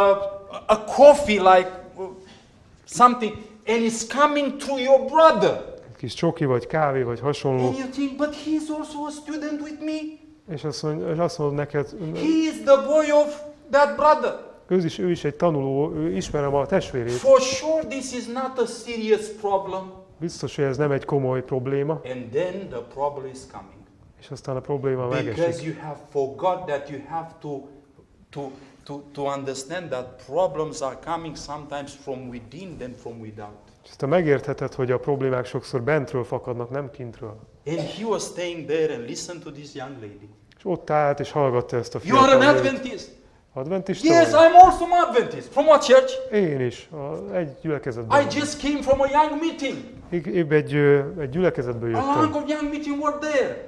a coffee like uh, something, and it's coming through your brother. egy kis csoki, vagy kávé, vagy hasonló, And you think, but he's also a student with me. és azt, mond, és azt mondod neked, He is the boy of that brother. ő is, ő is egy tanuló, ő ismerem a testvérét. For sure, this is not a serious problem. Biztos, hogy ez nem egy komoly probléma, And then the problem is coming. és aztán a probléma Because megesik. you have forgot that you have to, to, to, to understand that problems are coming sometimes from within than from without. És te megértheted, hogy a problémák sokszor bentről fakadnak, nem kintről. And he was staying there and listened to this young lady. És ott állt és hallgatta ezt a You are an fiatal nőt. Adventist? Adventista Yes, vagy? I'm also an Adventist. From what church? Én is. A, egy gyülekezetben. I just came from a young meeting. Ég- Épp egy, ö, egy gyülekezetből A lot jöttem. of young meeting were there.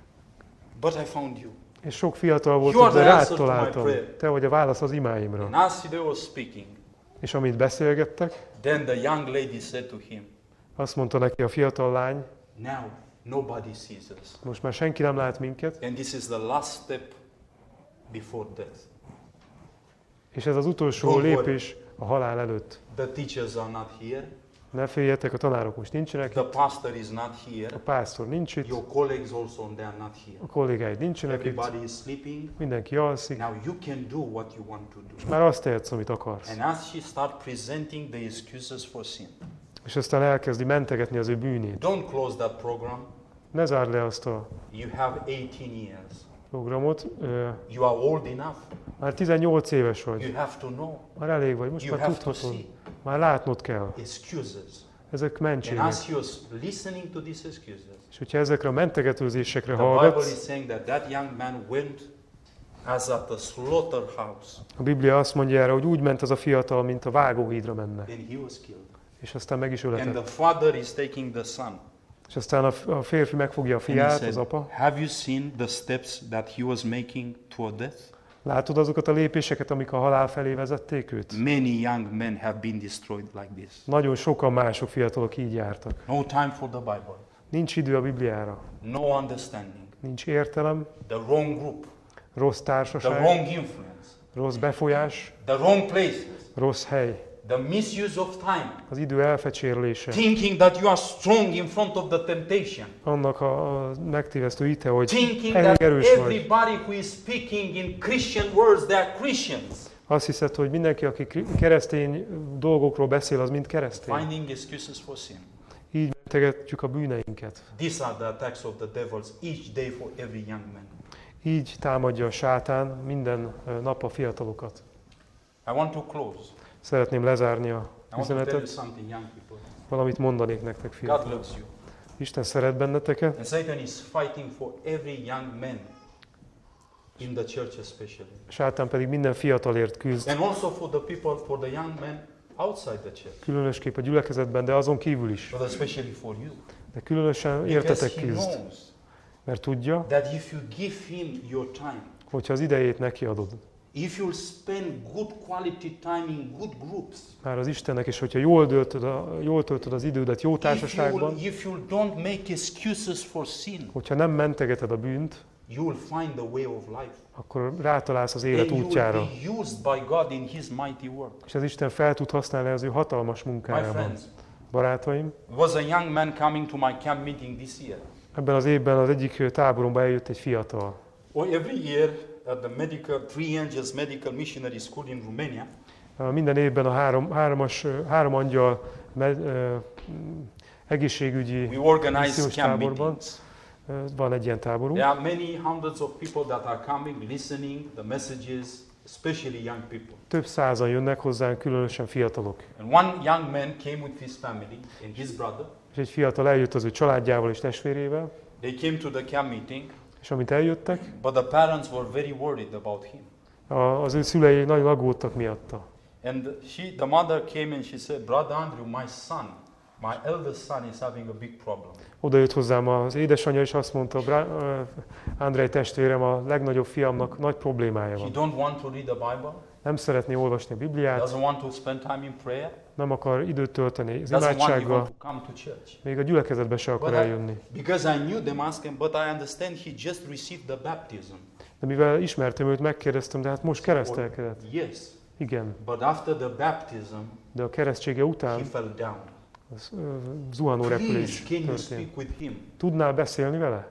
But I found you. És sok fiatal volt, You are de the rád answer to my találtam. prayer. Te vagy a válasz az imáimra. And as they were speaking, És amint beszélgettek, then the young lady said to him, azt mondta neki a fiatal lány, now nobody sees us. most már senki nem lát minket, And this is the last step before death. és ez az utolsó Don't worry. lépés a halál előtt. The teachers are not here. Ne féljetek, a tanárok most nincsenek The itt, pastor is not a here. pásztor nincs itt, Your colleagues also, they are not here. a kollégáid nincsenek itt, Everybody is sleeping. mindenki alszik, Now you can do what you want to do. már azt tehetsz, amit akarsz. And as she start presenting the excuses for sin, És aztán elkezdi mentegetni az ő bűnét. don't close that program. Ne zárd le azt a You have eighteen years. programot. Ö, You are old enough. Már tizennyolc éves vagy, You have to know. már elég vagy, most You már have to tudhatod, see már látnod kell. excuses. Ezek And mentségek. as you're listening to these excuses, És hogyha ezekre a mentegetőzésekre the Bible is hallgatsz, saying that that young man went as at the slaughterhouse, a Biblia azt mondja erre, hogy úgy ment az a fiatal, mint a vágóhídra menne. and he was killed. És aztán meg is And öletett. the father is taking the son. És aztán a f- a férfi megfogja a And he fiát, said, az apa. have you seen the steps that he was making toward death? Látod azokat a lépéseket, amik a halál felé vezették őt? Many young men have been destroyed like this. Nagyon sokan mások fiatalok így jártak. No time for the Bible. Nincs idő a Bibliára. No understanding. Nincs értelem, The wrong group. rossz The társaság, wrong influence. rossz befolyás, The wrong places. rossz hely, The misuse of time. az idő elfecsérlése, Thinking that you are strong in front of the temptation. annak a, a megtévesztő ite, hogy Thinking elég that erős vagy. everybody who is speaking in Christian words, they are Christians. Azt hiszed, hogy mindenki, aki kri- keresztény dolgokról beszél, az mind keresztény. Finding excuses for sin. Így mentegetjük a bűneinket. These are the attacks of the devils each day for every young man. Így támadja a sátán minden nap a fiatalokat. I want to close. Szeretném lezárni a I want to tell you üzenetet. something, young people. Valamit mondanék nektek, God fiatalok. loves you. Isten szeret benneteket, And Satan is fighting for every young man in the church especially. sátán pedig minden fiatalért küzd, And also for the people, for the young men outside the church. különösképp a gyülekezetben, de azon kívül is. But especially for you. De különösen Because értetek he küzd, knows mert tudja, that if you give him your time, hogyha az idejét neki adod, if you'll spend good quality time in good groups, már az Istennek, és hogyha jól töltöd, a, jól töltöd az idődet jó if you, társaságban, if you don't make excuses for sin, hogyha nem mentegeted a bűnt, you will find the way of life. akkor rátalálsz az élet And you útjára. will be used by God in His mighty work. És az Isten fel tud használni az ő hatalmas My munkájában. friends, Barátaim, was a young man coming to my camp meeting this year. ebben az évben az egyik táboromba eljött egy fiatal. Or every year at the medical, Three Angels Medical Missionary School in Romania, Minden évben a három, hármas, három angyal med, ö, egészségügyi we organize missziós camp táborban meetings. ö, van egy ilyen táborunk. There are many hundreds of people that are coming, listening the messages, especially young people. Több százan jönnek hozzánk, különösen fiatalok. And one young man came with his family and his brother. És egy fiatal eljött az ő családjával és testvérével, They came to the camp meeting, és amint eljöttek, but the parents were very worried about him. a, az ő szülei nagyon aggódtak miatta. And she, the mother came and she said, Brother Andrew, my son, my eldest son is having a big problem. Oda jött hozzám az édesanyja, és azt mondta, Brá- ö, Andrei testvérem, a legnagyobb fiamnak nagy problémája He van. don't want to read the Bible, Nem szeretné olvasni a Bibliát, doesn't want to spend time in prayer, nem akar időt tölteni az doesn't want even imádsággal, to come to church. még a gyülekezetbe se akar But I, eljönni. because I knew them, asked him, but I understand he just received the baptism. De mivel ismertem őt, megkérdeztem, de hát most keresztelkedett. Yes, Igen, but after the baptism, de a keresztsége he után fell down. az, ö, zuhanó Please, repülés can you történt. speak with him? Tudnál beszélni vele?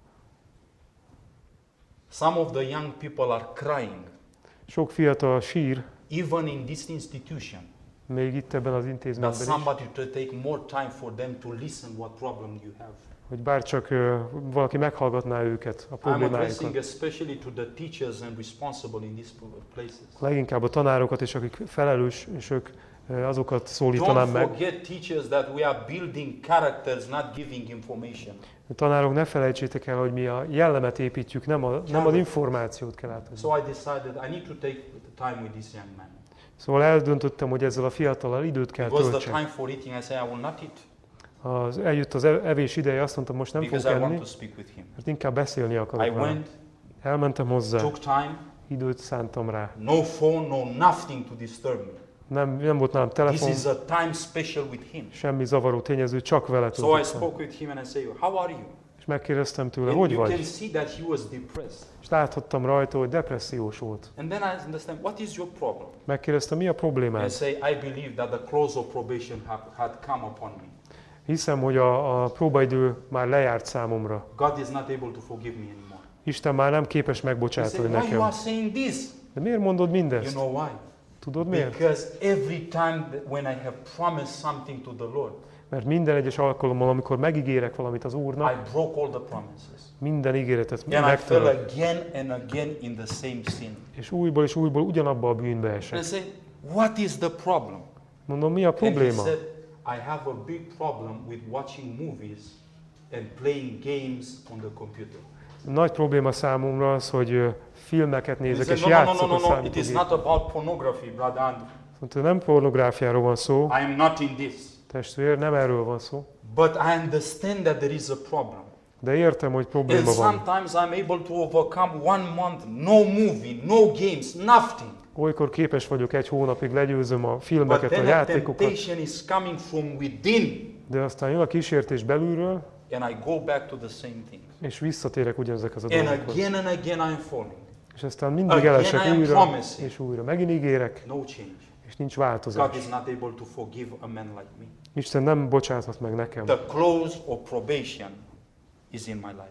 Some of the young people are crying, Sok fiatal sír, even in this institution, még itt ebben az that intézményben is, somebody to take more time for them to listen what problem you have. hogy bárcsak ö, valaki meghallgatná őket, a I'm problémáikat. addressing especially to the teachers and responsible in these places. Leginkább a tanárokat, és akik felelősök, ö, azokat szólítanám Don't meg. forget, teachers, that we are building characters, not giving information. A tanárok, ne felejtsétek el, hogy mi a jellemet építjük, nem, a, nem az információt kell átadni. So I decided I need to take the time with this young man. Szóval eldöntöttem, hogy ezzel a fiatallal időt kell It was the töltsek. time for eating. I said I will not eat Az, eljött az ev- evés ideje, azt mondtam, most nem fogok because I want enni, to speak with him. mert inkább beszélni I akarok vele. went, Elmentem hozzá, took time, időt szántam rá. no phone, no nothing to disturb me. Nem, nem volt nálam This telefon, is a time special with him. semmi zavaró tényező, csak vele So I töltöttem. spoke with him and I said, how are you? És megkérdeztem tőle, And hogy you can vagy? see that he was depressed. És láthattam rajta, hogy depressziós volt. And then I understand, what is your problem? Megkérdeztem, mi a And I problémád? say, I believe that the close of probation had, had come upon me. Hiszem, hogy a, a próbaidő már lejárt számomra. God is not able to forgive me anymore. Isten már nem képes He megbocsátani said, why you nekem. are saying this? De miért mondod You mindezt? know why? Tudod miért? Because every time that when I have promised something to the Lord, Mert minden egyes alkalommal, amikor megígérek valamit az I Úrnak, broke all the promises. minden ígéretet And I fell megtörök, again and again in the same sin. és újból és újból ugyanabba a bűnbe And I esek. say, what is the problem? Mondom, mi a And he probléma? said, I have a big problem with watching movies and playing games on the computer. Nagy probléma számomra az, hogy ö, filmeket He nézek said, és no, no, no, játszok no, a no, no, it is not számítógépen. about pornography, brother Andrew. Mondta, nem pornográfiáról van szó, I am not in this. testvér, nem erről van szó. But I understand that there is a problem. De értem, hogy And probléma van. sometimes I'm able to overcome one month, no movie, no games, nothing. Olykor képes vagyok egy hónapig legyőzöm a But filmeket, a then a játékokat, temptation is coming from within, de aztán jön a kísértés belülről, and I go back to the same thing. és visszatérek ugyanezekhez a And dolgokhoz. again and again I'm falling. És aztán mindig Again elesek I am újra, promising. és újra. Megint ígérek, No change. és nincs God változás. is not able to forgive a man like me. Isten nem bocsáthat meg nekem. The close of probation is in my life.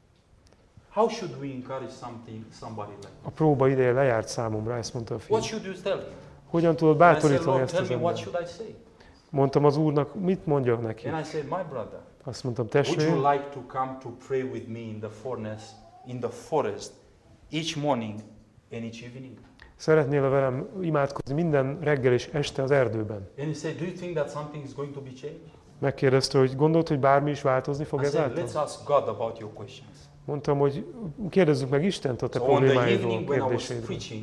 How should we encourage something, somebody like A that? próba ideje lejárt számomra, ezt mondta a fiú. What should you tell him? Hogyan tudod And I said, bátorítani Lord, ezt tell az me what embert? should I say? Mondtam az Úrnak, mit mondjak neki? And I said, my brother, Azt mondtam, would testvérem, you like to come to pray with me in the forest, in the forest each morning and each evening? szeretnél velem imádkozni minden reggel és este az erdőben? And he said, do you think that something is going to be changed? Megkérdezte, hogy gondolt, hogy bármi is változni fog I said, ezáltal? let's ask God about your questions. Mondtam, hogy kérdezzük meg Istent a te So on the problémáidról, evening when I was kérdéseidről. preaching,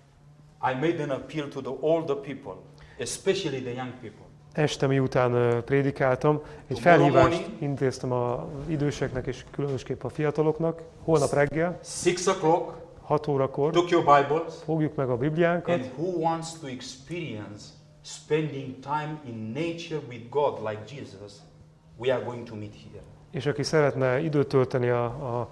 I made an appeal to the older people, especially the young people. Este miután ö, prédikáltam, egy Tomorrow felhívást morning. intéztem az időseknek és különösképp a fiataloknak. Holnap reggel, Six o'clock, hat órakor took your Bibles, fogjuk meg a Bibliánkat, and who wants to experience spending time in nature with God like Jesus, we are going to meet here. és aki szeretne időt tölteni a, a,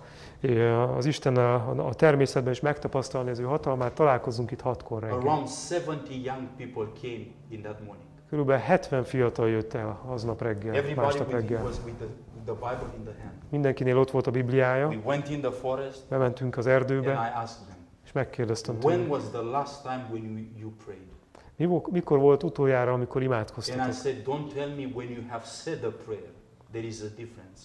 az Istennel a, a természetben és megtapasztalni az ő hatalmát, találkozunk itt hatkor reggel. Around seventy young people came in that morning. Körülbelül hetven fiatal jött el aznap reggel, Everybody másnap with, reggel. was with the, the Bible in the hand. Mindenkinél ott volt a Bibliája, We went in the forest, bementünk az and erdőbe, I asked them, és megkérdeztem when tőlük, was the last time when you, you prayed? mi, vo- mikor volt utoljára, amikor And I imádkoztatok? said, don't tell me when you have said a prayer. There is a difference.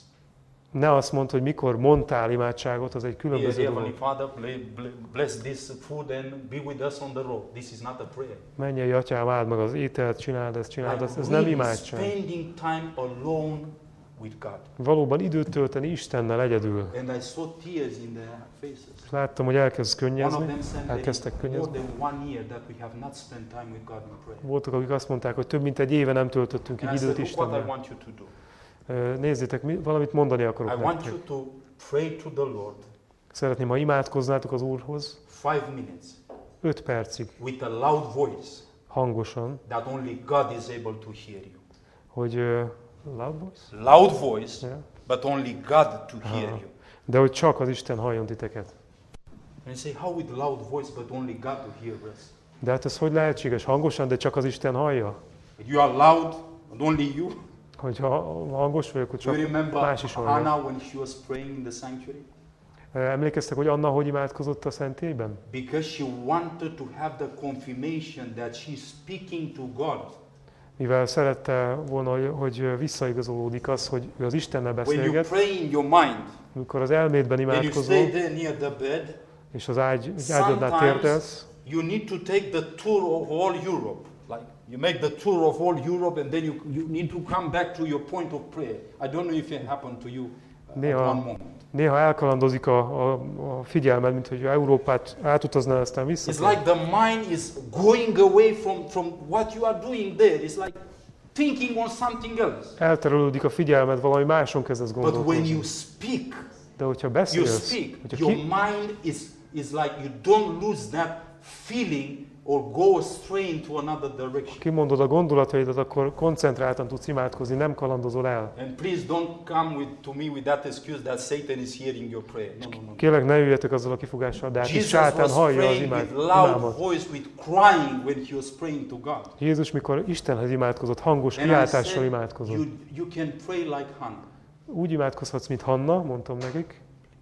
Ne azt mondd, hogy mikor mondtál imádságot, az egy Dear különböző Heavenly dolog. Father, bl- bl- bless this food and be with us on the road. This is not a prayer. Mennyei atyám, áld meg az ételt, csináld ezt, csináld Like ezt. Ez nem really imádság. spending time alone with God. Valóban időt tölteni Istennel egyedül. And I saw tears in their faces. És láttam, hogy elkezd One of könnyezni, them said that elkezdtek it's more könnyezni. than one year that we have not spent time with God in prayer. Voltak, akik azt mondták, hogy több mint egy éve nem töltöttünk így And I időt said, look what I Istennel. want you to do. Ö, Nézzétek, mi- valamit mondani I akarok want nektek. you to pray to the Lord Szeretném, ha imádkoznátok az Úrhoz five minutes öt percig, with a loud voice hangosan, that only God is able to hear you. hogy uh, loud voice? Loud voice, Yeah. but only God to hear Aha. you. De hogy csak az Isten halljon titeket. And you say, how with loud voice, but only God to hear us? De hát ez hogy lehetséges? Hangosan, de csak az Isten hallja? You are loud, but only you. Hogyha hangos vagyok, hogy Do you csak remember más is hallja. Hannah when she was praying in the sanctuary? Emlékeztek, hogy Anna hogy imádkozott a szentélyben? Because she wanted to have the confirmation that she's speaking to God. Mivel szerette volna, hogy- hogy visszaigazolódik az, hogy ő az Istennel When you beszélget, pray in your mind, amikor az elmédben and you imádkozol, stay there near the bed, és az ágy, egy ágyadnál sometimes térdelsz, you need to take the tour of all Europe. Like you make the tour of all Europe, and then you, you need to come back to your point of prayer. I don't know if it happened to you uh, Néha- at one moment. néha elkalandozik a, a, a figyelmed, mint hogy Európát átutaznál, aztán vissza. It's like the mind is going away from, from what you are doing there. It's like thinking on something else. Elterelődik a figyelmed, valami máson kezdesz But when gondolkozni. you speak, De hogyha you beszélsz, speak. hogyha Your ki, mind is, is like you don't lose that feeling or go astray into another direction. kimondod a gondolataidat, akkor koncentráltan tudsz imádkozni, nem kalandozol el. And please don't come with, to me with that excuse that Satan is hearing your prayer. No, no, no. Kérlek, ne jöjjetek azzal a kifogással, de hát is Jesus sátán was hallja az praying imád, with loud imámat. voice, with crying when he was praying to God. Jézus, mikor Istenhez imádkozott, hangos And I kiáltással said, imádkozott. you, you can pray like Hannah. Úgy imádkozhatsz, mint Hanna, mondtam nekik,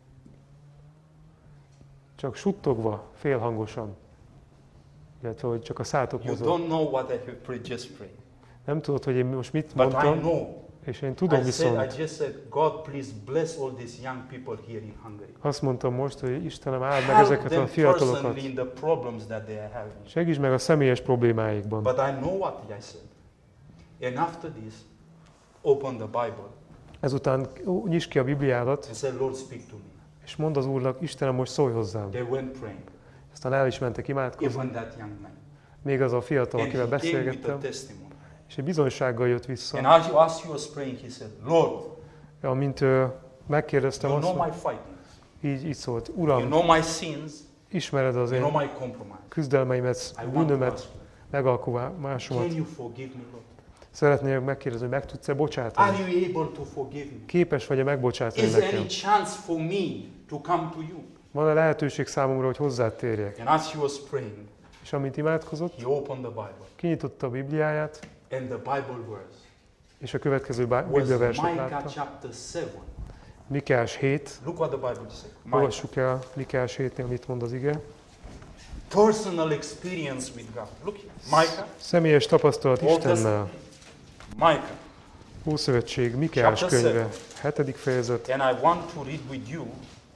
csak suttogva, félhangosan. Illetve, hogy csak a szátok You mozog. don't know what I have prayed, just pray. Nem tudod, hogy én most mit But I mondtam, know. és én tudom I said, viszont. I just said, God, please bless all these young people here in Hungary. Azt mondtam most, hogy Istenem, áld meg Help ezeket them a fiatalokat. personally in the problems that they are having. Segíts meg a személyes problémáikban. But I know what I said. And after this, open the Bible Ezután ó, nyisd ki a Bibliádat, and say, Lord, speak to me. és mondd az Úrnak, Istenem, most szólj hozzám. They went praying, Aztán el is mentek imádkozni. even that young man. Még az a fiatal, And akivel he came with a beszélgettem, testimony. és egy bizonysággal jött And vissza. as you, as he was praying, he said, Lord, Amint ö, megkérdeztem you azt, know my hogy fightings. így, így szólt, You Uram, know my sins. ismered az You én know my compromise. küzdelmeimet, I want to bűnömet, ask you, megalkuvásomat. can you forgive me, Lord? Szeretnék megkérdezni, hogy meg tudsz-e Are bocsátani? you able to forgive me? Képes vagy-e megbocsátani Is there nekem? any chance for me to come to you? Van-e lehetőség számomra, hogy hozzád térjek? And as he was praying, És amint imádkozott, he opened the Bible. kinyitotta a Bibliáját, And the Bible verse és a következő bá- was Bibliaverset Micah látta. chapter seven. Mikás hét. Look what the Bible says. Micah. Olvassuk el Mikás hétnél, mit mond az ige. Personal experience with God. Look here. Micah Személyes tapasztalat Old Istennel. Micah. Ószövetség, Mikeás könyve, hetedik fejezet. And I want to read with you,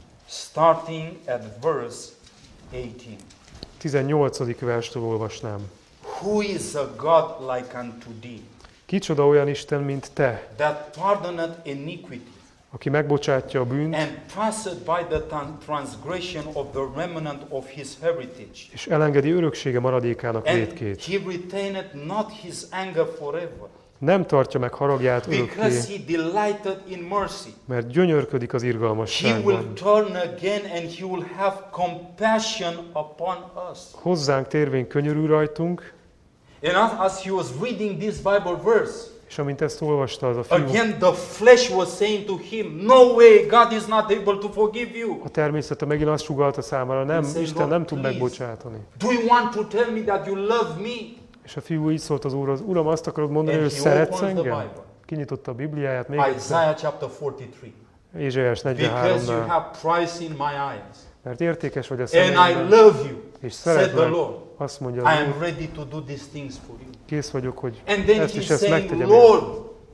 starting at verse eighteen. tizennyolcadik verstől olvasnám. Who is a God like unto thee, Kicsoda olyan Isten, mint te, that pardoneth iniquity, aki megbocsátja a bűnt, and passeth by the tran- transgression of the remnant of his heritage. és elengedi öröksége maradékának And vétkét. he retaineth not his anger forever, Nem tartja meg haragját because örökké, he delighted in mercy. mert gyönyörködik az He will irgalmasságban. turn again, and he will have compassion upon us. Hozzánk térvén könyörül rajtunk, And as, as he was reading this Bible verse, és amint ezt olvasta az a fiú, again the flesh was saying to him, no way, God is not able to forgive you. a természete megint azt sugallta számára, nem, Isten nem tud megbocsátani. Do you want to tell me that you love me? És a fiú így szólt az Úrhoz, Uram, azt akarod mondani, And hogy he szeretsz opens the engem? Bible. Kinyitotta a Bibliáját még egyszer, Isaiah chapter forty-three. Ézsaiás Because you negyvenháromnál, have price in my eyes. mert értékes vagy a And I szemeimben, love you, és said the szeretlek, Lord. azt mondja I az am Úr, ready to do these things for you. kész vagyok, hogy And then ezt he's és ezt saying, megtegyem. Lord,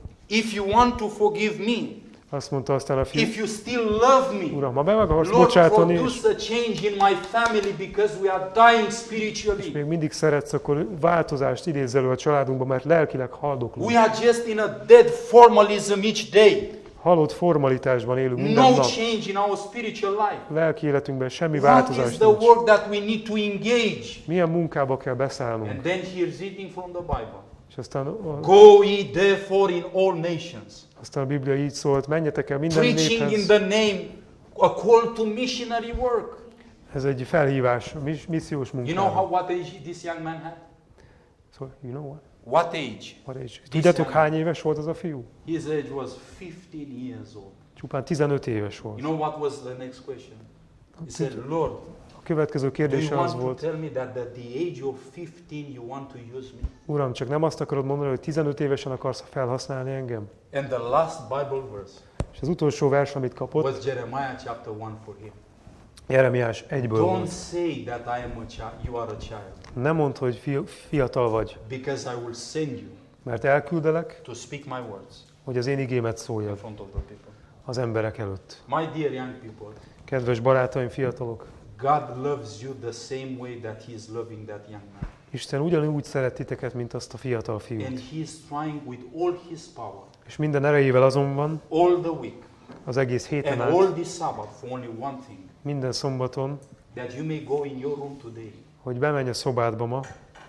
if you want to forgive me, Azt mondta aztán a fiú, if you still love me, Uram, ha be meg akarsz Lord, bocsátani, és produce a change in my family because we are dying spiritually. még mindig szeretsz, akkor változást idézz elő a családunkban, mert lelkileg haldoklunk. We are just in a dead formalism each day. Halott formalitásban élünk minden No nap. change in our spiritual life. Lelki életünkben semmi What is változás the nincs. work that we need to engage? Milyen munkába kell beszállnunk? And then he is reading from the Bible. És aztán a, Go ye therefore in all nations, aztán a Biblia így szólt, menjetek el minden preaching in néphez. the name, a call to missionary work. Ez egy felhívás, mis- missziós You know how, munkára. what age this young man had? So, you know what? What age? What age? Tudjátok, hány éves volt az a fiú? His age was fifteen years old. Csupán tizenöt éves volt. You know what was the next question? He said, Lord, A következő do kérdése you az want to volt, tell me that at the age of fifteen you want to use me? Uram, csak nem azt akarod mondani, hogy tizenöt évesen akarsz felhasználni engem? And the last Bible verse És az utolsó vers, amit kapott, was Jeremiah chapter one for him. Jeremiás egyből Don't volt. say that I am a child, you are a child, Nem mondd, hogy fi- fiatal vagy, because I will send you mert elküldelek, to speak my words hogy az én igémet in szóljad front of the people. az emberek előtt. My dear young people, Kedves barátaim, fiatalok, God loves you the same way that He is loving that young man. Isten ugyanúgy szeret titeket, mint azt a fiatal And fiút. He is trying with all His power, És minden erejével azonban all the week, az egész héten and át, all this Sabbath for only one thing, minden szombaton, that you may go in your room today, hogy bemenj a szobádba ma,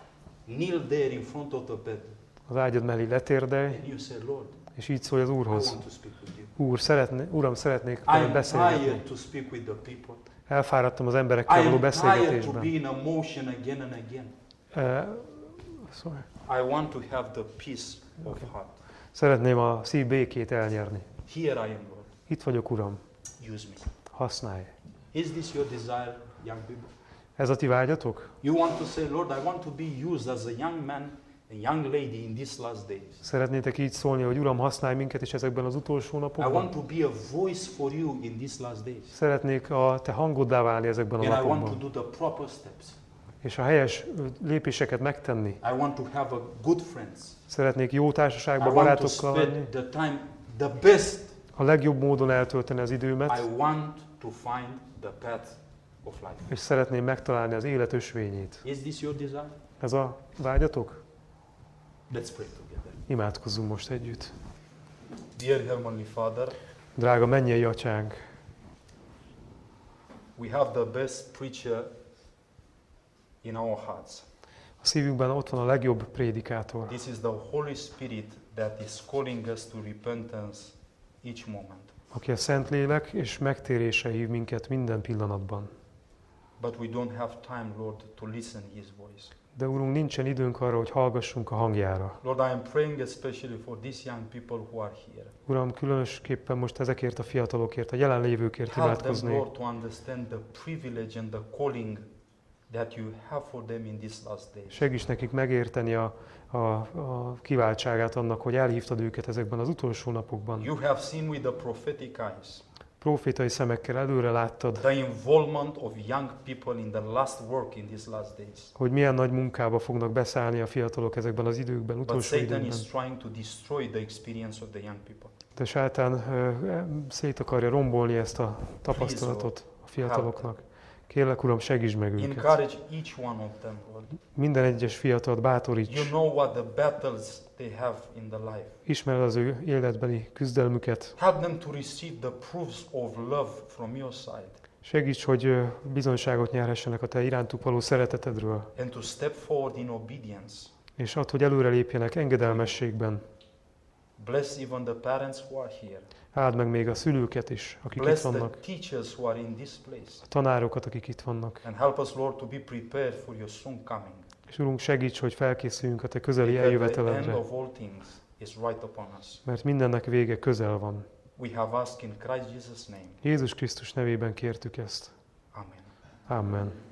kneel there in front of the bed, az ágyad mellé letérdelj, and you say, Lord, és így szólj az I Úrhoz. want to speak with you. Úr, szeretné, Uram, szeretnék I veled am beszélgetni. tired to speak with the people. Elfáradtam az I emberekkel való am tired to beszélgetésben. be in emotion again and again. Uh, sorry. I want to have the peace of heart. Szeretném a szív békét elnyerni. Here I am, Lord. Itt vagyok, Uram. Use me. Használj. Is this your desire, young people? Ez a ti vágyatok? You want to say, Lord, I want to be used as a young man and young lady in these last days. Szeretnétek így szólni, hogy Uram, használj minket is ezekben az utolsó I napokban? want to be a voice for you in these last days. Szeretnék a te hangoddá válni ezekben a And I want to napokban. do the proper steps. És a helyes lépéseket megtenni. I want to have a good friends. Szeretnék jó I társaságban, want to barátokkal lenni. spend the time, the best. A legjobb módon eltölteni az időmet. I want to find the path of life. És szeretném megtalálni az élet ösvényét. Is this your desire? Ez a vágyatok? Let's pray together. Imádkozzunk most együtt. Dear Heavenly Father, Drága mennyei atyánk, we have the best preacher in our hearts. a szívünkben ott van a legjobb prédikátor. This is the Holy Spirit that is calling us to repentance each moment. Aki a Szentlélek és megtérésre hív minket minden pillanatban. But we don't have time, Lord, to listen His voice. De Urunk, nincsen időnk arra, hogy hallgassunk a hangjára. Lord, I am praying especially for these young people who are here. Uram, különösképpen most ezekért a fiatalokért, a jelenlévőkért Help them, imádkoznék. Lord, to understand the privilege and the calling that you have for them in these last days. Segíts nekik megérteni a, a, a kiváltságát annak, hogy elhívtad őket ezekben az utolsó napokban. You have seen with the prophetic eyes Profétai szemekkel előre láttad, the involvement of young people in the last work in these last days. hogy milyen nagy munkába fognak beszállni a fiatalok ezekben az időkben, But utolsó Satan időkben. is trying to destroy the experience of the young people. De sátán ö, szét akarja rombolni ezt a tapasztalatot a fiataloknak. Kérlek, Uram, segítsd meg őket. Encourage each one of them, Lord. Minden egyes fiatalt You bátoríts. know what the battles they have in the life. Ismered az ő életbeli küzdelmüket. Help them to receive the proofs of love from your side Segíts, hogy ö, bizonyságot nyerhessenek a te irántuk való szeretetedről. and to step forward in obedience. És add, hogy előrelépjenek engedelmességben. Bless even the parents who are here. Áld meg még a szülőket is, akik itt Bless the vannak. teachers who are in this place. A tanárokat, akik itt vannak. And help us, Lord, to be prepared for your soon coming. És Urunk, segíts, hogy felkészüljünk a te közeli Because the end eljöveteledre, of all things is right upon us. mert mindennek vége közel van. We have asked in Christ Jesus' name. Jézus Krisztus nevében kértük ezt. Amen. Amen.